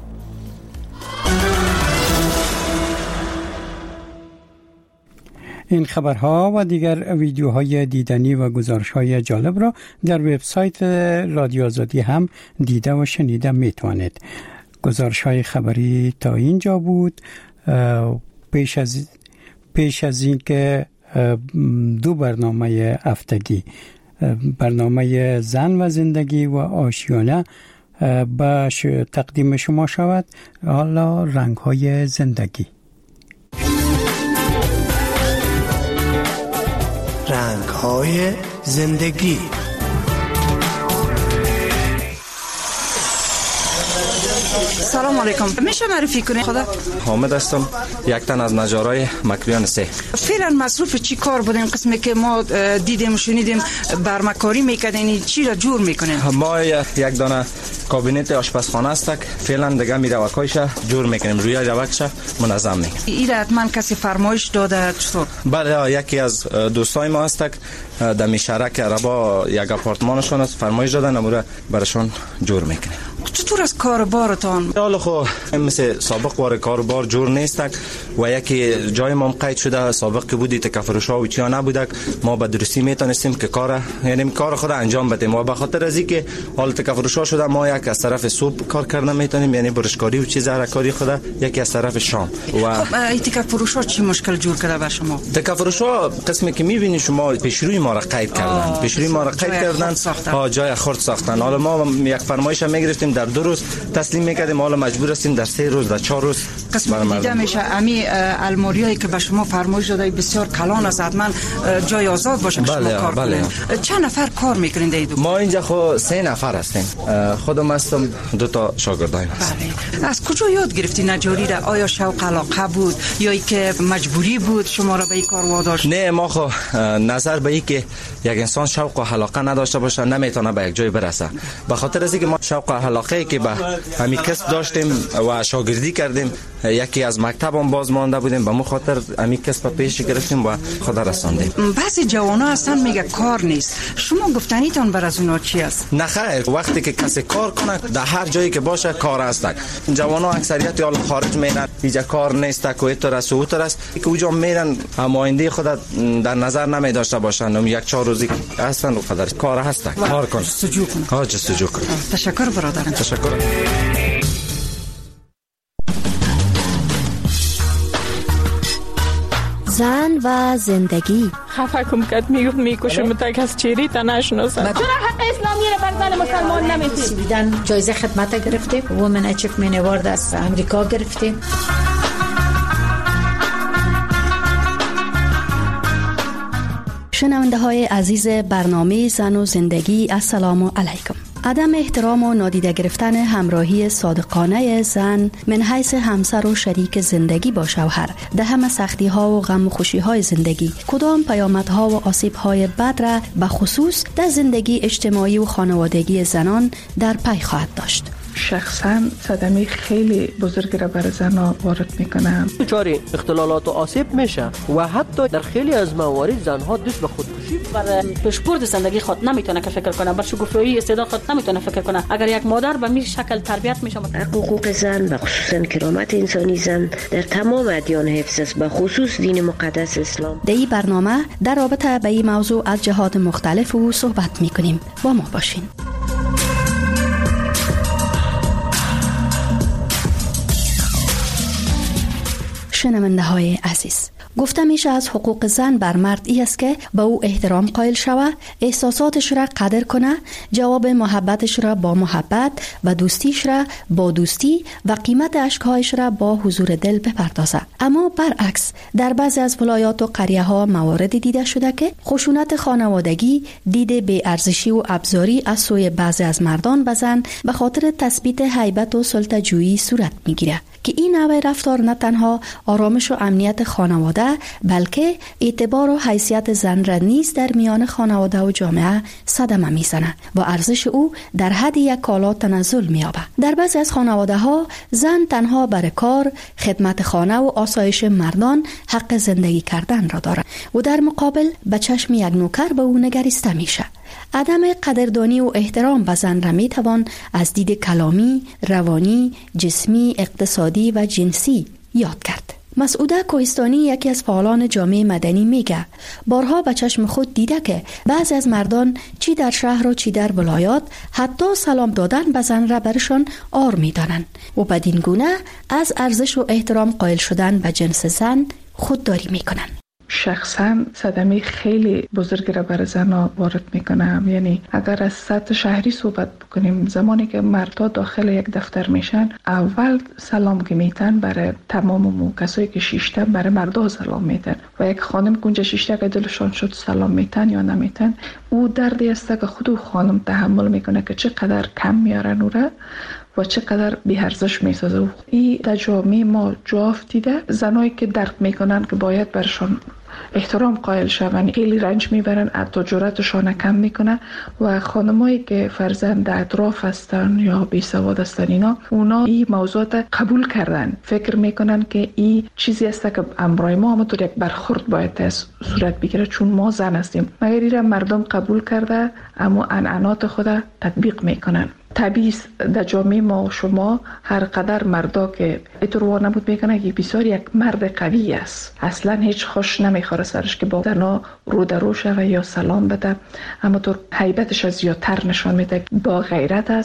این خبرها و دیگر ویدیوهای دیدنی و گزارش‌های جالب را در وبسایت رادیو آزادی هم دیده و شنیده میتوانید. گزارش‌های خبری تا اینجا بود. پیش از پیش از این که دو برنامه هفتگی، برنامه زن و زندگی و آشیانه به تقدیم شما شود، حالا رنگ‌های زندگی. رنگ‌های زندگی. سلام علیکم، میشه معرفی کنی خدا؟ حامد هستم، یک تن از نجارای مکریان سه. فعلا مصروف چی کار بودین؟ قسمی که ما دیدیم شنیدیم برمکاری میکنین، چی را جور میکنین؟ ما یک دانه کابینت آشپزخانه است، فعلا دیگه میروکایش جور میکنیم، روی روکش منظم میکنیم. این حتما کسی فرمایش داده چطور؟ بله، یکی از دوستای ما است در میشرک ربا یک آپارتمانشون است، فرمایش دادن امور براشون جور میکنیم. چطور از کاربارتان؟ حالا خو مثل سابق وار کاربار جور نیست و یکی جای ما قید شده، سابق که بودی تکفروشا و چیا نبوده، ما به درستی میتونستیم که کار یعنی کار خود انجام بدیم و به خاطر از اینکه حال تکفروشا شده ما یک یک از طرف صبح کار کردن میتونیم، یعنی برشکاری و چیز هرکاری خود، یکی از طرف شام. و خب تکه فروش ها چی مشکل جور کرده بر شما؟ تکه فروش ها قسمی که میبینی شما پیشروی ما را قید کردن، پیشروی ما را قید کردن، ها جای خرد ساختن. حالا ما یک فرمایش میگرفتیم در دو روز تسلیم میکردیم، حالا مجبور هستیم در سه روز در چهار روز. قسم دیده میشه امی الماریایی که به شما فرمایش داده بسیار کلان است، حتما جای آزاد باشه که بله، شما کار بله. کنید. چند نفر کار میکنید ایدو؟ ما اینجا خو سه نفر هستیم، خودم هستم، دو تا شاگردایم هست. بله. از کجا یاد گرفتی نجاری را؟ آیا شوق علاقه بود یا اینکه مجبوری بود شما را به این کار واداشت؟ نه، ما خو نظر به این که یک انسان شوق و علاقه نداشته باشه نمیتونه به یک جای برسه. به خاطر از اینکه ما شوق و علاقه که به همین کسب داشتیم و شاگردی کردیم، یکی از مکتبم باز مانده بودیم، به مو خاطر همین کسب پیش گرفتیم و خدا رساندیم. بعضی جوانا هستن میگه کار نیست، شما گفتنیتون بر از اونا چی است؟ نه خیر، وقتی که کسی کار کنه در هر جایی که باشه کار هست. جوانا اکثریت یا خارج میرن، اینجا کار نیست، کویتر است و اوتر است که اونجا میرن، آینده خود در نظر نمی داشته باشن، اون یک چهار روزی هستن و خدا کار هست، کار کن، جستجو کن. ها جستجو کن. تشکر برادرم. تشکر. زن و زندگی. خفه کم کد میگفت میکشم تا کس چیری تا نشناسم. چرا حق اسلامی رو بر زن مسلمان نمیدید؟ سویدن جایزه خدمت گرفته، وومن اچیومنت اوارد از امریکا گرفته. شنونده های عزیز برنامه زن و زندگی، السلام علیکم. عدم احترام و نادیده گرفتن همراهی صادقانه زن من حیث همسر و شریک زندگی با شوهر در همه سختی ها و غم و خوشی های زندگی کدام پیامدها و آسیب های بد را به خصوص در زندگی اجتماعی و خانوادگی زنان در پی خواهد داشت. شخصا صدمه خیلی بزرگی را بر زنها وارد میکنه. دچار اختلالات و آسیب میشه و حتی در خیلی از موارد زنها دست به خودکشی بر پیشبرد زندگی خود نمیتونه که فکر کنه، بر شکوفایی استعداد خود نمیتونه فکر کنه. اگر یک مادر به می شکل تربیت میشه، حقوق زن و خصوصا کرامت انسانی زن در تمام ادیان حفظ است، به خصوص دین مقدس اسلام. در این برنامه در رابطه به این موضوع از جهات مختلف و صحبت میکنیم. با ما باشین. شنونده های عزیز، گفته میشه از حقوق زن بر مرد ای است که به او احترام قائل شود، احساساتش را قدر کنه، جواب محبتش را با محبت و دوستیش را با دوستی و قیمت اشکهایش را با حضور دل بپردازه. اما برعکس در بعضی از ولایات و قریه ها مواردی دیده شده که خشونت خانوادگی، دید بی ارزشی و ابزاری از سوی بعضی از مردان به زن به خاطر تثبیت هیبت و سلطه‌جویی صورت میگیره که این نوع رفتار نه تنها آرامش و امنیت خانواده بلکه اعتبار و حیثیت زن را نیز در میان خانواده و جامعه صدمه میزنه و ارزش او در حد یک کالا تنزل مییابه. در بعضی از خانواده ها زن تنها برای کار، خدمت خانه و آسایش مردان حق زندگی کردن را دارد و در مقابل به چشم یک نوکر به او نگریسته میشه. عدم قدردانی و احترام به زن را میتوان از دید کلامی، روانی، جسمی، اقتصادی و جنسی یاد کرد. مسعوده کوهستانی یکی از فعالان جامعه مدنی میگه بارها به چشم خود دیده که بعضی از مردان چی در شهر و چی در ولایات حتی سلام دادن به زن را برشان آر میدانند و بدین گونه از ارزش و احترام قائل شدن به جنس زن خودداری میکنند. شخصا صدمه خیلی بزرگی را بر زنها وارد میکنم. یعنی اگر از سطح شهری صحبت بکنیم، زمانی که مردها داخل یک دفتر میشن اول سلام که میتن برای تمام مو کسایی که شیشتن برای مردها سلام میتن و یک خانم کنجا شیشته که دلشان شد سلام میتن یا نمیتن، او دردی است که خود خانم تحمل میکنه که چقدر کم میارن او را و چقدر بی‌ارزش میسازه. این در جامعه ما جا افتیده. زنایی که درک میکنن که باید برشان احترام قائل شوند خیلی رنج میبرن، حتی جرأتشان کم میکنه و خانمایی که فرزند در اطراف هستن یا بی سواد هستن اینا اونا این موضوعات قبول کردن، فکر میکنن که این چیزی است که امرای ما همونطور یک برخورد باید صورت بگیره چون ما زن هستیم. مگر ایره مردم قبول کرده اما عنعنات خود تطبیق میکنن. طبیعی در جامعه ما و شما هر قدر مردا که اتروار نبود میکنه که بسیار یک مرد قوی است، اصلا هیچ خوش نمیخوره سرش که با زنا رو در رو شوه یا سلام بده، اما تو هیبتش از زیادتر نشان میده، با غیرت است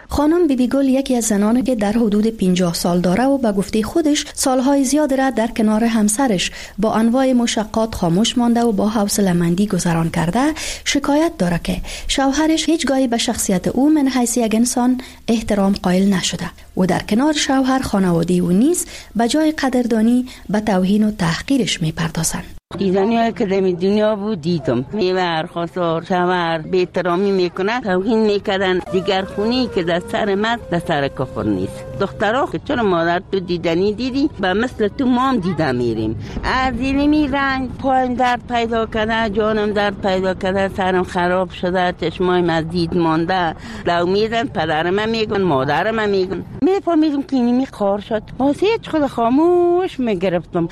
خانم بیبی گل یکی از زنانی که در حدود پنجاه سال داره و به گفته خودش سالهای زیاد را در کنار همسرش با انواع مشقات خاموش مانده و با حوصله‌مندی گذران کرده، شکایت داره که شوهرش هیچگاهی به شخصیت او من حیث یک انسان احترام قائل نشده و در کنار شوهر خانواده او نیز به جای قدردانی به توهین و تحقیرش میپردازند. دیدنی که در دنیا بود دیدم. میور خواستار شوهر به احترامی میکنه، توهین میکردن. دیگر خونی که در سر مرد در سر کفر نیست. دخترها که چرا مادر تو دیدنی دیدی با مثل تو ما هم دیده میریم. از اینمی رنگ پایم درد پیدا کرده، جانم درد پیدا کرده، سرم خراب شده، چشمایم از دید مانده. لو میزن پدرم میگن، مادرم میگن. میفهمیدم که اینمی خار شد. واسه هیچ خود خاموش میگرفتم.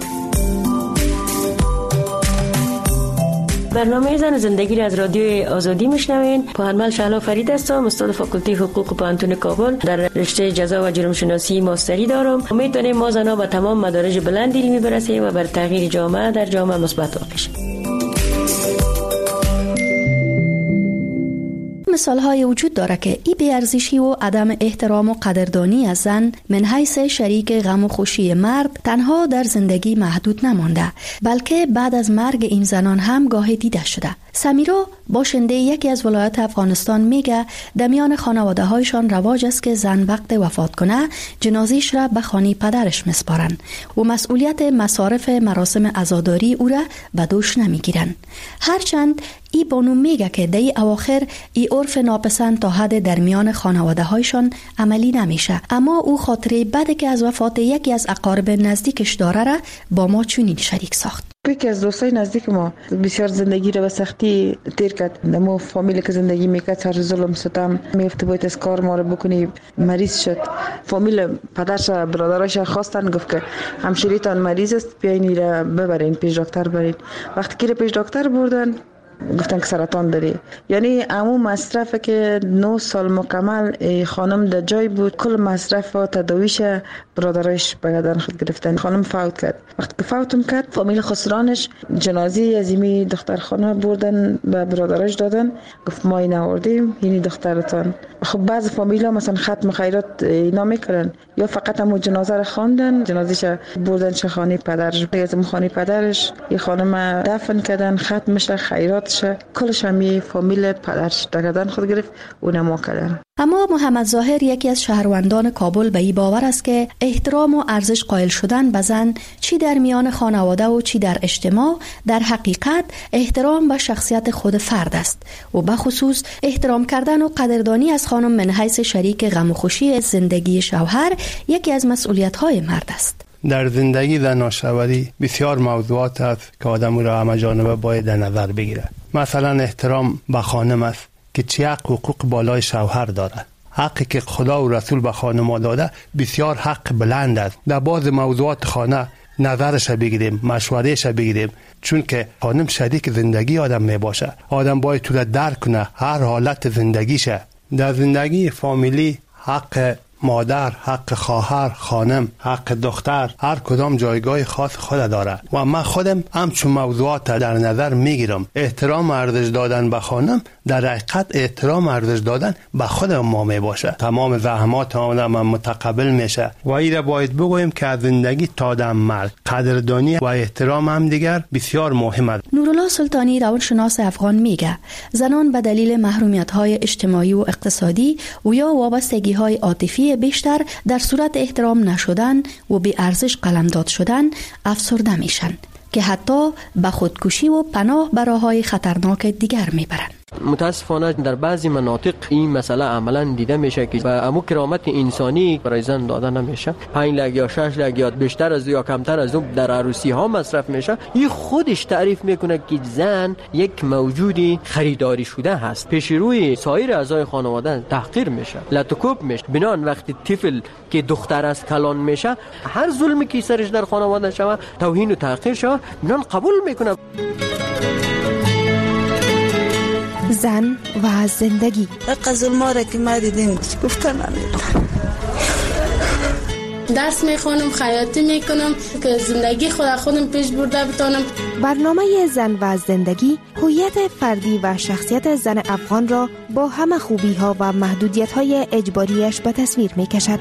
برنامه زن زندگی را از رادیو آزادی میشنوین. پوهنمل شهلا فرید هستم، استاد فاکولته حقوق پانتون کابل. در رشته جزا و جرم شناسی ماستری دارم. امیدواریم ما زنها به تمام مدارج بلند علمی برسیم و بر تغییر جامعه در جامعه مثبت واقع شیم. مثال های وجود داره که ای بی‌ارزشی و عدم احترام و قدردانی از زن من حیث شریک غم و خوشی مرد تنها در زندگی محدود نمانده، بلکه بعد از مرگ این زنان هم گاهی دیده شده. سمیرا باشنده یکی از ولایات افغانستان میگه در میان خانواده هایشان رواج است که زن وقت وفات کنه جنازیش را به خانه پدرش مسپارن و مسئولیت مصارف مراسم عزاداری او را به دوش نمیگیرن. هرچند ای بانو میگه که در اواخر ای عرف ناپسند تا حد در میان خانواده هایشان عملی نمیشه، اما او خاطره بده که از وفات یکی از اقارب نزدیکش داره را با ما چنین شریک ساخت. یکی از دوستای نزدیک ما بسیار زندگی را به سختی تیر کرد. ما فامیلی که زندگی میکرد سر ظلم ستم میفته باید از کار ما رو بکنی، مریض شد. فامیل پدرش برادرش خواستن، گفت که همشریتان مریض است، بیاین را ببرین پیش دکتر برین. وقتی که پیش دکتر بردن گفتن که سرطان داری. یعنی عمو مصرف که نه سال مکمل خانم در جای بود، کل مصرف و تداویش برادرش به گردن خود گرفتن. خانم فوت کرد. وقتی که فوتم کرد فامیل خسرانش جنازه عظیمی دختر خانم بردن به برادرش دادن، گفت ما این آوردیم، اینی دخترتان. خب بعض فامیلا مثلا ختم خیرات اینا میکنن، یا فقط همون جنازه رو خواندن، جنازه‌ش بردن چه خانه پدرش، از خانه پدرش یه خانم دفن کردن، ختمش خیرات شه کلش همی فامیل پدرش دگردن خود گرفت و نما کردن. اما محمد ظاهر یکی از شهروندان کابل به این باور است که احترام و ارزش قائل شدن به زن چی در میان خانواده و چی در اجتماع در حقیقت احترام به شخصیت خود فرد است و به خصوص احترام کردن و قدردانی از خانم من حیث شریک غم و خوشی زندگی شوهر یکی از مسئولیت‌های مرد است. در زندگی زناشویی بسیار موضوعات است که آدم را همه جانبه باید در نظر بگیره. مثلا احترام به خانم است که چه حق حقوق بالای شوهر داره. حقی که خدا و رسول به خانم داده بسیار حق بلند است. در بعض موضوعات خانه نظرش بگیریم، مشورهش بگیریم، چون که خانم شریک زندگی آدم می باشه. آدم باید تو درک کنه هر حالت زندگیشه. در زندگی فامیلی حق مادر، حق خواهر، خانم، حق دختر هر کدام جایگاه خاص خود داره و من خودم همچون موضوعات در نظر میگیرم. احترام ارزش دادن به خانم در حقیقت احترام ارزش دادن به خود ما می باشه. تمام زحمات آدم متقبل میشه و ایره باید بگویم که از زندگی تا دم مرگ قدردانی و احترام هم دیگر بسیار مهم است. نورالله سلطانی روانشناس افغان میگه زنان به دلیل محرومیت‌های اجتماعی و اقتصادی و یا وابستگی‌های عاطفی بیشتر در صورت احترام نشدن و بی ارزش قلمداد شدن افسرده میشن که حتی به خودکشی و پناه به راه‌های خطرناک دیگر میبرن. متاسفانه در بعضی مناطق این مسئله عملا دیده میشه که به امو کرامت انسانی برای زن داده نمیشه. پنج لک یا شش لک یا بیشتر از یا کمتر از اون در عروسی ها مصرف میشه. این خودش تعریف میکنه که زن یک موجودی خریداری شده هست، پیش روی سایر اعضای خانواده تحقیر میشه، لطکوب میشه. بنان وقتی طفل که دختر است کلان میشه، هر ظلمی که سرش در خانواده شوه، توهین و تحقیر شوه، بنان قبول میکنه. زن و زندگی حق ظلما را که ما دیدیم گفتن درس میخوانم، خیاطی میکنم که زندگی خود خودم پیش برده بتانم. برنامه زن و زندگی هویت فردی و شخصیت زن افغان را با همه خوبی ها و محدودیت های اجباریش به تصویر میکشد.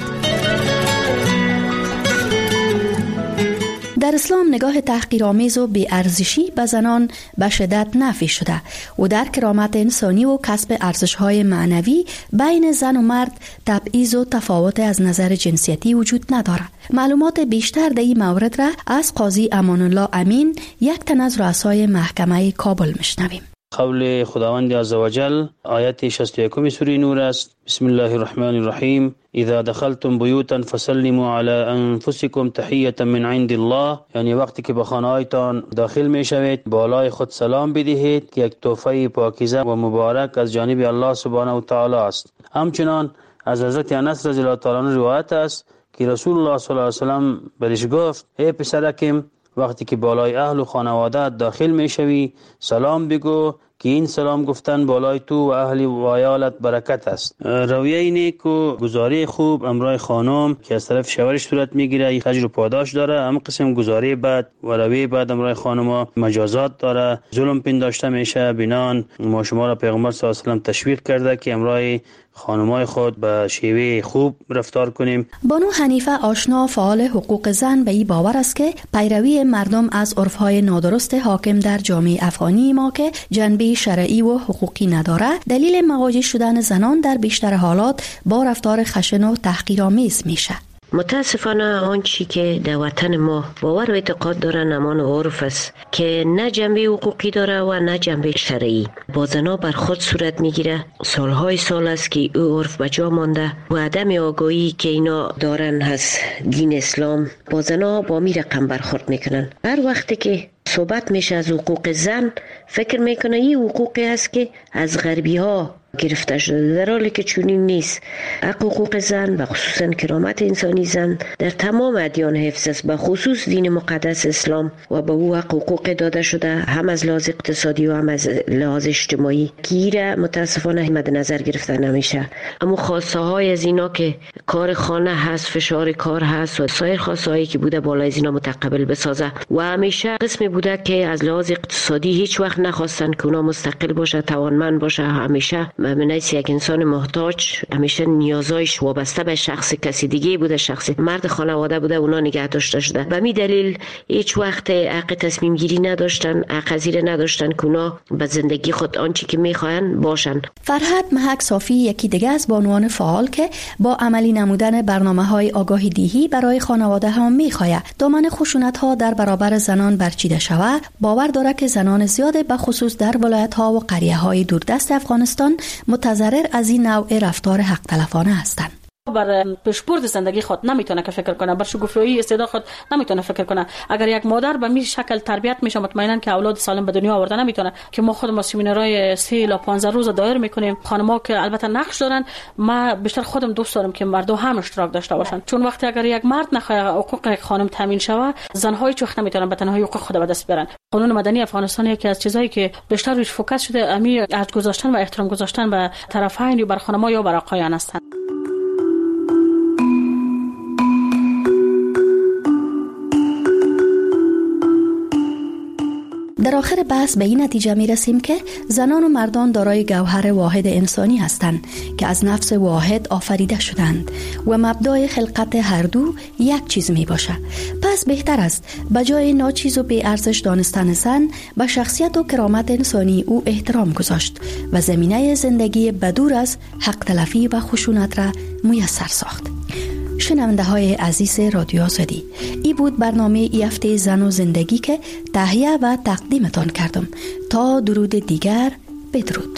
در اسلام نگاه تحقیرآمیز و بی‌ارزشی به زنان به شدت نفی شده و در کرامت انسانی و کسب ارزش‌های معنوی بین زن و مرد تبعیض و تفاوت از نظر جنسیتی وجود ندارد. معلومات بیشتر در این مورد را از قاضی امان الله امین، یک تن از رؤسای محکمه کابل میشنویم. قول خداوند عزوجل آیت شصت و یک سوره نور است. بسم الله الرحمن الرحیم. اذا دخلتم بیوتا فسلموا علی انفسکم تحیة من عند الله، یعنی وقتی که به خانه‌هایتان داخل میشوید بالای خود سلام بدهید که یک تحفه پاکیزه و مبارک از جانب الله سبحانه و تعالی است. همچنان از حضرت انس رضی الله تعالی عنه روایت است که رسول الله صلی الله علیه و سلم بهش گفت ای پسرکم، وقتی که بالای اهل و خانواده داخل میشوی سلام بگو که این سلام گفتن بالای تو و اهل و عیالت برکت است. رویه نیک و گزاری خوب امرای خانم که از طرف شوهرش صورت میگیره این اجر و پاداش داره. اما قسم گزاری بد و رویه بد امرای خانم مجازات داره، ظلم پنداشته میشه. بنان ما شما را پیغمبر صلی الله علیه و سلم تشویق کرده که امرای خانمای خود به شیوه خوب رفتار کنیم. بانو حنیفه آشنا فعال حقوق زن به این باور است که پیروی مردم از عرفهای نادرست حاکم در جامعه افغانی ما که جنبه شرعی و حقوقی نداره دلیل مواجه شدن زنان در بیشتر حالات با رفتار خشن و تحقیرآمیز میشه. متاسفانه آنچی که در وطن ما باور و اعتقاد داره نمان عرف است که نه جنبه حقوقی داره و نه جنبه شرعی. با زنا بر خود صورت میگیره. سالهای سال است که او عرف بجا مانده و عدم آگاهی که اینا دارن هست دین اسلام. با زنا با می رقم برخورد میکنن. هر وقتی که صحبت میشه از حقوق زن فکر میکنه این حقوقی است که از غربی ها گرفته شده، در حالی که چنین نیست. حقوق زن و خصوصا کرامت انسانی زن در تمام ادیان حفظ است، به خصوص دین مقدس اسلام و به او حقوق داده شده، هم از لحاظ اقتصادی و هم از لحاظ اجتماعی که ایره متاسفانه مد نظر گرفته نمیشه. اما خواسته های از اینا که کار خانه هست، فشار کار هست و سایر خواسته هایی که بوده بالای از اینا متقبل بسازه و همیشه قسمی بوده که از لحاظ اقتصادی هیچ وقت نخواستن که اونا مستقل باشه، توانمند باشه. همیشه منیس یک انسان محتاج همیشه نیازایش وابسته به شخص کسی دیگه بوده، شخص مرد خانواده بوده، اونا نگه داشته شده. به می دلیل هیچ وقت حق تصمیم گیری نداشتن، حق پذیر نداشتن که اونا به زندگی خود آنچه که میخواین باشن. فرهاد محک صافی یکی دیگه از بانوان فعال که با عملی نمودن برنامه‌های آگاهی دیهی برای خانواده ها میخواد دامن خشونت‌ها در برابر زنان برچیده شود، باور داره که زنان زیاد به خصوص در ولایت‌ها و قریه‌های دوردست افغانستان متضرر از این نوع رفتار حق تلفانه هستند. بر پیشبرد زندگی خود نمیتونه که فکر کنه، بر شگفت‌های استعداد خود نمیتونه فکر کنه. اگر یک مادر به می شکل تربیت میشه مطمئنا که اولاد سالم به دنیا آورده نمیتونه. که ما خود ما سمینارهای سه الی پانزده روز دایر میکنیم. خانم‌ها که البته نقش دارن، ما بیشتر خودم دوست دارم که مردها هم اشتراک داشته باشن، چون وقتی اگر یک مرد نخواد حقوق یک خانم تامین شوه، زن‌های چخ نمیتونن به تنهایی حقوق خود به دست بیارن. قانون مدنی افغانستان یکی از چیزایی که بیشتر روش فوکس شده امی عهد گذاشتن و احترام گذاشتن به طرفین یا بر خانم‌ها یا بر آقایان هستند. در آخر بحث به این نتیجه می رسیم که زنان و مردان دارای گوهر واحد انسانی هستند که از نفس واحد آفریده شدند و مبدای خلقت هر دو یک چیز می باشه. پس بهتر است بجای ناچیز و بی ارزش دانستن زن به شخصیت و کرامت انسانی او احترام گذاشت و زمینه زندگی بدور از حق تلفی و خشونت را میسر ساخت. شنونده های عزیز رادیو آزادی، ای بود برنامه ای هفته زن و زندگی که تهیه و تقدیمتان کردم. تا درود دیگر، بدرود.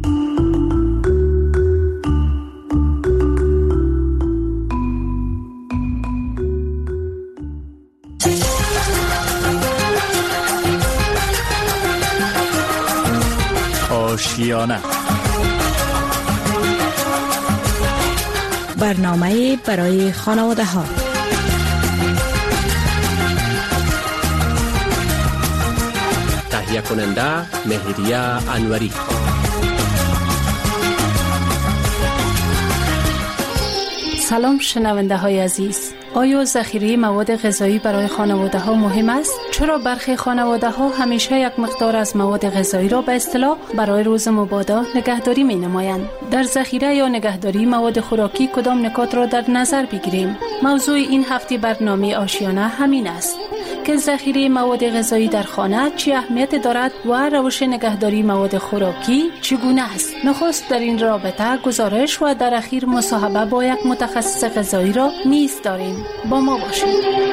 آشیانه برنامه برای خانواده ها. تهیه کننده مهریه انوری. سلام شنونده های عزیز. آیا ذخیره مواد غذایی برای خانواده ها مهم است؟ چرا برخی خانواده ها همیشه یک مقدار از مواد غذایی را به اصطلاح برای روز مبادا نگهداری می نمایند؟ در ذخیره یا نگهداری مواد خوراکی کدام نکات را در نظر بگیریم؟ موضوع این هفته برنامه آشیانه همین است که ذخیره مواد غذایی در خانه چه اهمیت دارد و روش نگهداری مواد خوراکی چگونه است. نخست در این رابطه گزارش و در اخیر مصاحبه با یک متخصص غذایی را میز داریم. با ما باشید.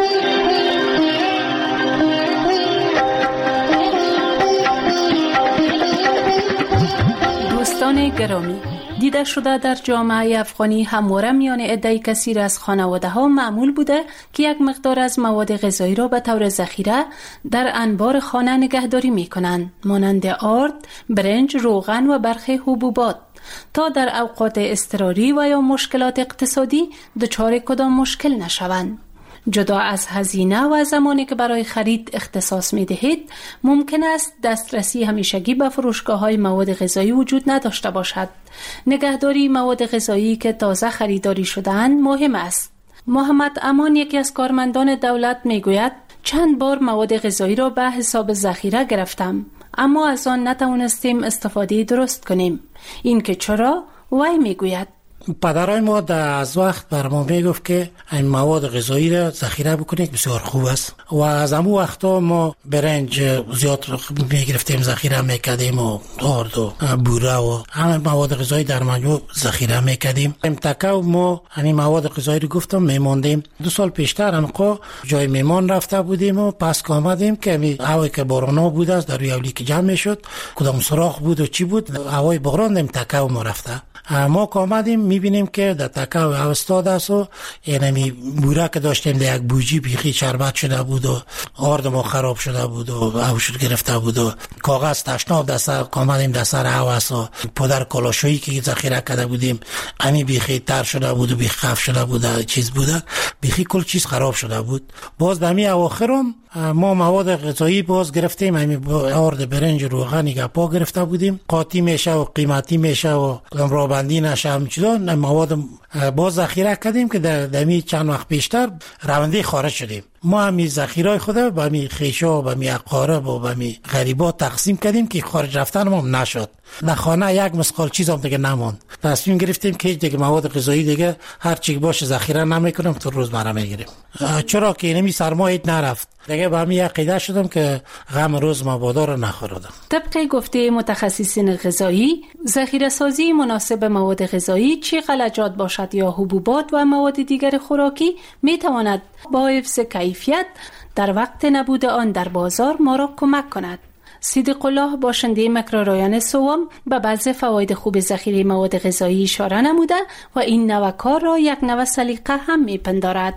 دوستان گرامی، دیده شده در جامعه افغانی همواره میان عده کثیر از خانواده ها معمول بوده که یک مقدار از مواد غذایی را به طور ذخیره در انبار خانه نگهداری می کنند، مانند آرد، برنج، روغن و برخی حبوبات، تا در اوقات اضطراری و یا مشکلات اقتصادی دچار کدام مشکل نشوند. جدا از هزینه و زمانی که برای خرید اختصاص می دهید، ممکن است دسترسی همیشگی به فروشگاه‌های مواد غذایی وجود نداشته باشد. نگهداری مواد غذایی که تازه خریداری شده‌اند مهم است. محمد امان، یکی از کارمندان دولت، می گوید چند بار مواد غذایی را به حساب ذخیره گرفتم، اما از آن نتوانستیم استفاده درست کنیم. این که چرا؟ وی می گوید پدرای ما در از وقت بر ما میگفت که این مواد غذایی را ذخیره بکنید، بسیار خوب است. و از همون وقتا ما برنج زیاد میگرفتیم ذخیره میکردیم و آرد و بوره و همه مواد غذایی در مجموع ذخیره میکردیم. امتکا ما همین مواد غذایی رو گفتم میموندیم. دو سال پیشتر انقا جای میمان رفته بودیم و پس آمدیم که می هوایی که بارانا بود است در روی اولی که جمع میشد، کدام سوراخ بود و چی بود، هوای بغران امتکا ما رفته. ما آمدیم میبینیم که در تکا و استاد است و اینمی بوره که داشتیم در یک بوجی بیخی شربت شده بود و آرد ما خراب شده بود و اوشت گرفته بود و کاغذ تشناب در سر آمدیم در سر هواس و پودر کلاشویی که ذخیره کرده بودیم امی بیخی تر شده بود و بیخی خف شده بود، چیز بوده بیخی کل چیز خراب شده بود. باز دمی اواخرم ما مواد غذایی باز گرفتیم، امی آرد برنج روغنی که پا گرفته بودیم، قاطی میشه و قیمتی میشه و رابندی نشه، همچنان مواد باز ذخیره کردیم که در دمی چند وقت پیشتر رونده خارج شدیم. ما همی ذخیرهای خود به می خیشا و به می اقارب و به می غریبات تقسیم کردیم که خارج رفتن ما نشد. در خانه یک مسقال چیز هم دیگه نماند. تصمیم گرفتیم که دیگه مواد غذایی دیگه هر چی باشه ذخیره نمیکنیم، تو روزمره میگیریم. چرا که اینمی سرمایه نرفت دیگه به همین عقیده شدم که غم روز مبادا رو نخوردم. طبق گفته متخصصین غذایی، ذخیره سازی مناسب مواد غذایی چه غلجات باشد یا حبوبات و مواد دیگر خوراکی می تواند با حفظ کیفیت در وقت نبود آن در بازار ما را کمک کند. صدیق الله، باشنده مکرارایان سوم، به بعض فواید خوب ذخیره مواد غذایی اشاره نموده و این نوع کار را یک نوع سلیقه هم میپندارد.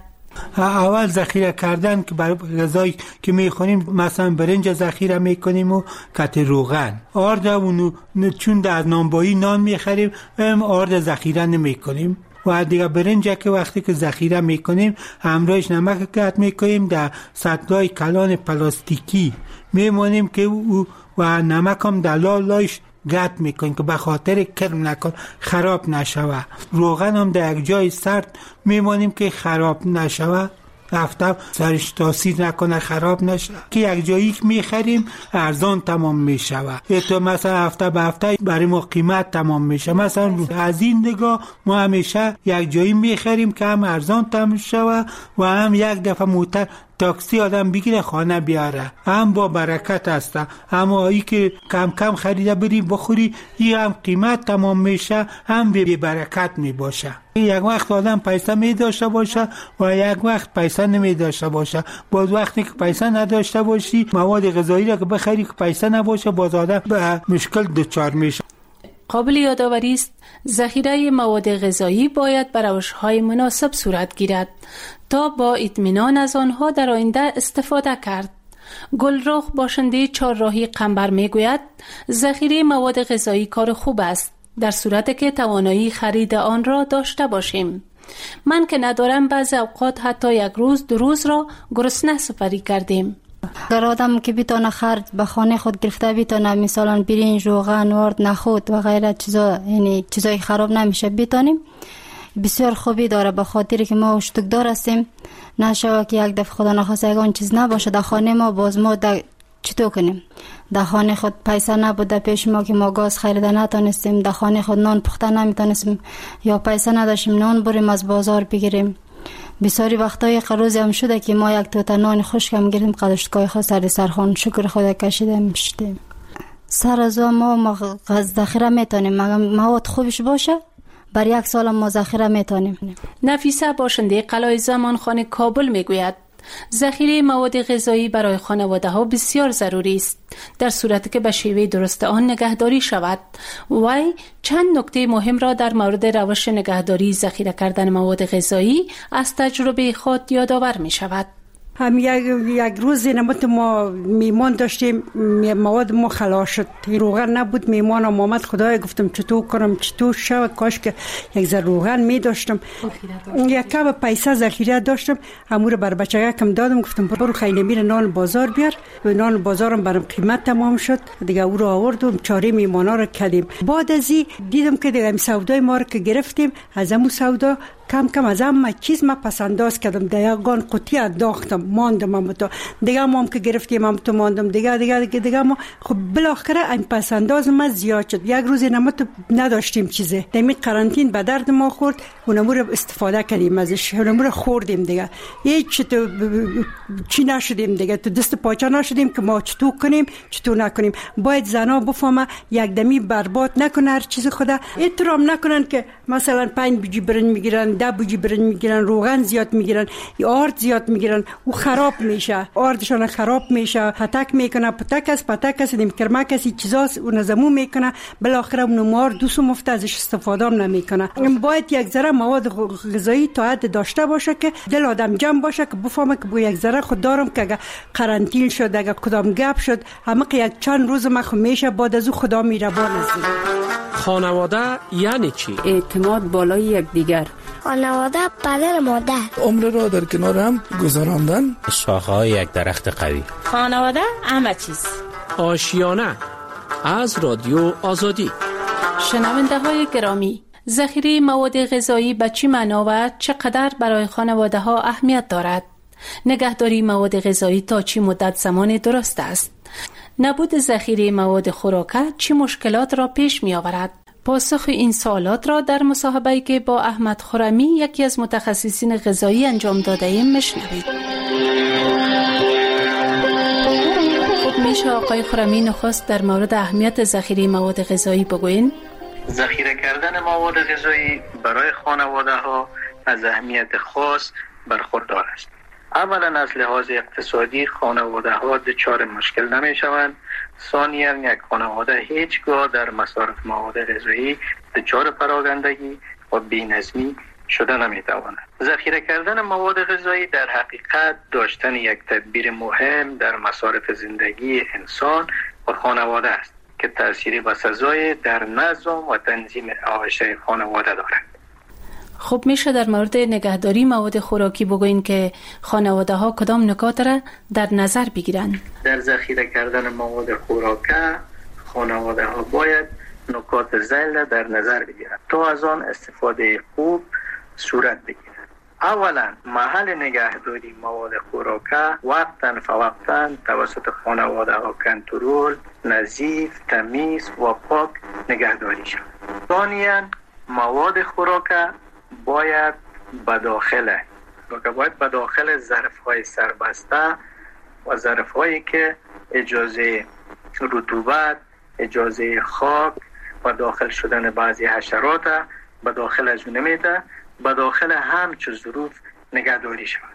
اول ذخیره کردن که برای غذایی که میخوریم، مثلا برنج ذخیره میکنیم و کت روغن، آرد اونو چون در نانبایی نان میخریم هم آرد ذخیره نمیکنیم و دیگه برنج که وقتی که ذخیره میکنیم همراهش نمک قطع میکنیم در سطلای کلان پلاستیکی میمونیم که او و نمک هم در لالایش قطع میکنیم که به خاطر کرم نکن خراب نشوه. روغن هم در یک جای سرد میمونیم که خراب نشوه، هفته سرش تاثیر نکنه خراب نشه، که یک جایی که میخریم ارزان تمام میشوه. تو مثلا هفته به هفته برای ما قیمت تمام میشه. مثلا از این نگاه ما همیشه یک جایی میخریم که هم ارزان تمام شوه و هم یک دفعه موتر تاکسی آدم بگیره خانه بیاره، هم با برکت هسته. اما ای که کم کم خریده بری بخوری، این هم قیمت تمام میشه هم بی برکت می باشه. یک وقت آدم پیسه می داشته باشه و یک وقت پیسه نمی داشته باشه. باز وقتی که پیسه نداشته باشی، مواد غذایی را که بخری که پیسه نباشه، باز آدم به مشکل دچار میشه. قابل یادآوری است ذخیره مواد غذایی باید بر روش‌های مناسب صورت گیرد تا با اطمینان از آنها در آینده استفاده کرد. گلرخ، باشنده چهارراهی قنبر میگوید ذخیره مواد غذایی کار خوب است در صورتی که توانایی خرید آن را داشته باشیم. من که ندارم بعضی اوقات حتی یک روز دو روز را گرسنه سپری کردیم. اگر آدم که بیتونه خرج به خانه خود گرفته بیتونه، مثلا برنج، روغن، آرد، نخود و غیره چیزا، یعنی چیزای خراب نمیشه بیتونیم، بسیار خوبی داره، به خاطر که ما اشتکدار هستیم. نشوه که یک دفعه خدا نخواسته یگان چیز نباشه در خانه ما، باز ما در چطور کنیم؟ در خانه خود پیسه نبوده پیش ما که ما گاز خریده نتونستیم، در خانه خود نان پخته نمیتونستیم، یا پیسه نداشتیم نان بریم از بازار بگیریم. بسیاری وقتای قروزی هم شده که ما یک توت نان خشک هم گیریم قدشتکای خود سر سرخان شکر خدا کشیدیم شدیم. سر از ما ذخیره میتونیم، مگه مواد خوبش باشه بر یک سال ما ذخیره میتونیم. نفیسه باشنده قلعه زمانخانه کابل میگوید ذخیره مواد غذایی برای خانواده ها بسیار ضروری است در صورتی که به شیوه درست آن نگهداری شود. وی چند نکته مهم را در مورد روش نگهداری ذخیره کردن مواد غذایی از تجربه خود یادآور می شود. هم یک, یک روز نمت ما میمان داشتیم، مواد ما خلاص شد، روغن نبود. میمانم آمد، خدای گفتم چطور کنم چطور شود، کاش که یک ذره روغن می داشتم، یک کم پیسه ذخیره داشتم، همون بر بچه‌ها کم دادم، گفتم برو خیلی میره نان بازار بیار. و نان بازارم برام قیمت تمام شد دیگه، او رو آوردم چاره میمانا رو کردیم. بعد از این دیدم که دیگه سودای ما رو که گرفتیم، از همون سودا کم کم از همه چیز ما پسنداز کردم، دیگه گان قطعی انداختم ماندم. هم تو دیگه ما هم که گرفتیم هم تو ماندم دیگه دیگه دیگه, دیگه ما خب بالاخره این پسنداز ما زیاد شد. یک روز نمت نداشتیم چیزه، دمی قرنطین به درد ما خورد، اونمو رو استفاده کردیم ازش، اونمو رو خوردیم دیگه، هیچ تو چی نشدیم دیگه، تو دست پاچه نشدیم که ما چطور کنیم چطور نکنیم. باید زنا بفهمه یک دمی برباد نکنه هر چیز خدا، احترام نکنن که مثلا پنج بوجی برنج میگیرن، ده بوجی برنج میگیرن، روغن زیاد میگیرن، آرد زیاد میگیرن، او خراب میشه، آردشان خراب میشه، پتک میکنه، پتک از پتک از نیم کرمک از چیزاست اون زمو میکنه، بالاخره اون مار دوسو مفت ازش استفاده هم نمیکنه. باید یک ذره مواد غذایی تا حد داشته باشه که دل آدم جمع باشه که بفهمه که با یک ذره خود دارم که اگه قرنطین شد، اگه کدام گپ شد، همه که یک چند روز ما خو میشه، بعد از او خدا میربان است. خانواده یعنی چی؟ اعتماد بالای یکدیگر. خانواده پدر مادر. عمر را در کنار هم گذراندن. شاخه‌های یک درخت قوی. خانواده همه چیز. آشیانه از رادیو آزادی. شنونده های گرامی، ذخیره مواد غذایی به چه معنا و چقدر برای خانواده ها اهمیت دارد؟ نگهداری مواد غذایی تا چه مدت زمان درست است؟ نبود ذخیره مواد خوراکه چه مشکلات را پیش می آورد؟ پاسخ این سوالات را در مصاحبه‌ای که با احمد خرمی یکی از متخصصین غذایی انجام داده ایم میشنوید. خب میشه آقای خرمی نخست در مورد اهمیت ذخیره مواد غذایی بگوین؟ ذخیره کردن مواد غذایی برای خانواده ها از اهمیت خاص برخوردار است. اولا از لحاظ اقتصادی خانواده ها دچار مشکل نمی شوند. ثانیاً یک خانواده هیچگاه در مصرف مواد غذایی دچار پراگندگی و بی‌نظمی شده نمی تواند. ذخیره کردن مواد غذایی در حقیقت داشتن یک تدبیر مهم در مصارف زندگی انسان و خانواده است که تأثیری بسزای در نظم و تنظیم عایشه خانواده دارد. خب میشه در مورد نگهداری مواد خوراکی بگوین که خانواده ها کدام نکات را در نظر بگیرن؟ در ذخیره کردن مواد خوراکی خانواده ها باید نکات ذیل در نظر بگیرند تا از آن استفاده خوب صورت بگیرد. اولا محل نگهداری مواد خوراکی وقتاً فوقتاً توسط خانواده ها کنترل، نظیف، تمیز و پاک نگهداری شود. ثانیاً مواد خوراکی باید به داخل باید به داخل ظرف‌های سربسته و ظرف‌هایی که اجازه رطوبت، اجازه خاک و داخل شدن بعضی حشرات به داخل از نمیده، به داخل همچو ظروف نگهداری شود.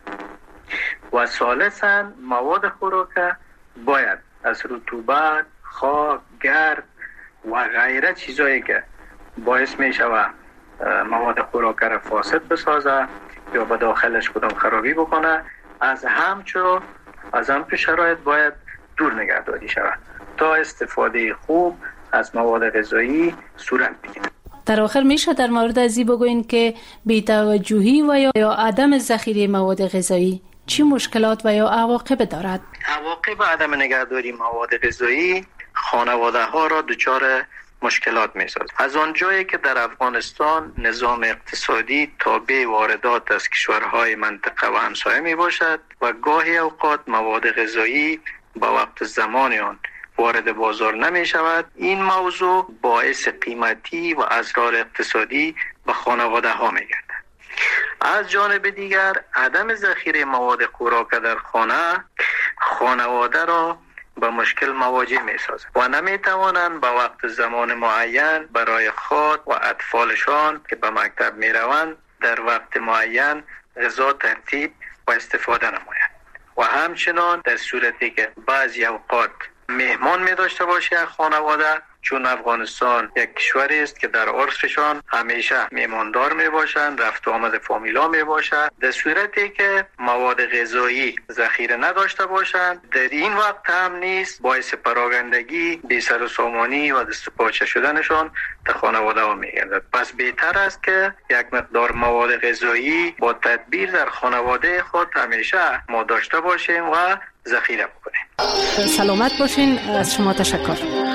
و ثالثاً مواد خوراکی باید از رطوبت، خاک، گرد و غیره چیزایی که باعث می شود مواد خوراکی را فاسد بسازه یا به داخلش کدام خرابی بکنه، از همچو از همچو شرایط باید دور نگهداری شود تا استفاده خوب از مواد غذایی صورت بگیرد. در آخر میشه در مورد ازی بگوین که بی‌توجهی و یا عدم ذخیره مواد غذایی چی مشکلات و یا عواقب دارد؟ عواقب عدم نگهداری مواد غذایی خانواده ها را دچار مشکلات میسازد. از آنجایی که در افغانستان نظام اقتصادی تابع واردات از کشورهای منطقه و همسایه می باشد و گاهی اوقات مواد غذایی با وقت زمان آن وارد بازار نمی شود، این موضوع باعث قیمتی و اضرار اقتصادی به خانواده ها می گردد. از جانب دیگر عدم ذخیره مواد خوراک در خانه خانواده را به مشکل مواجه می سازد و نمی توانند به وقت زمان معین برای خود و اطفالشان که به مکتب می روند در وقت معین غذا ترتیب و استفاده نمایند و همچنان در صورتی که بعضی اوقات مهمان می داشته باشه خانواده، چون افغانستان یک کشوری است که در عرفشان همیشه میماندار می باشند، رفت و آمد فامیلا می باشند، در صورتی که مواد غذایی ذخیره نداشته باشند در این وقت هم نیست باعث پراگندگی، بی سر و سامانی و دست و پاچه شدنشان در خانواده ها می گردد. پس بهتر است که یک مقدار مواد غذایی با تدبیر در خانواده خود همیشه ما داشته باشیم و ذخیره بکنیم. سلامت باشین. از شما تشکر.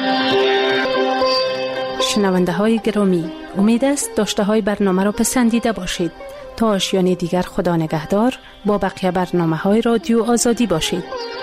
شنونده های گرامی، امید است داشته های برنامه را پسندیده باشید. تا آشیانه دیگر خدا نگهدار. با بقیه برنامه های رادیو آزادی باشید.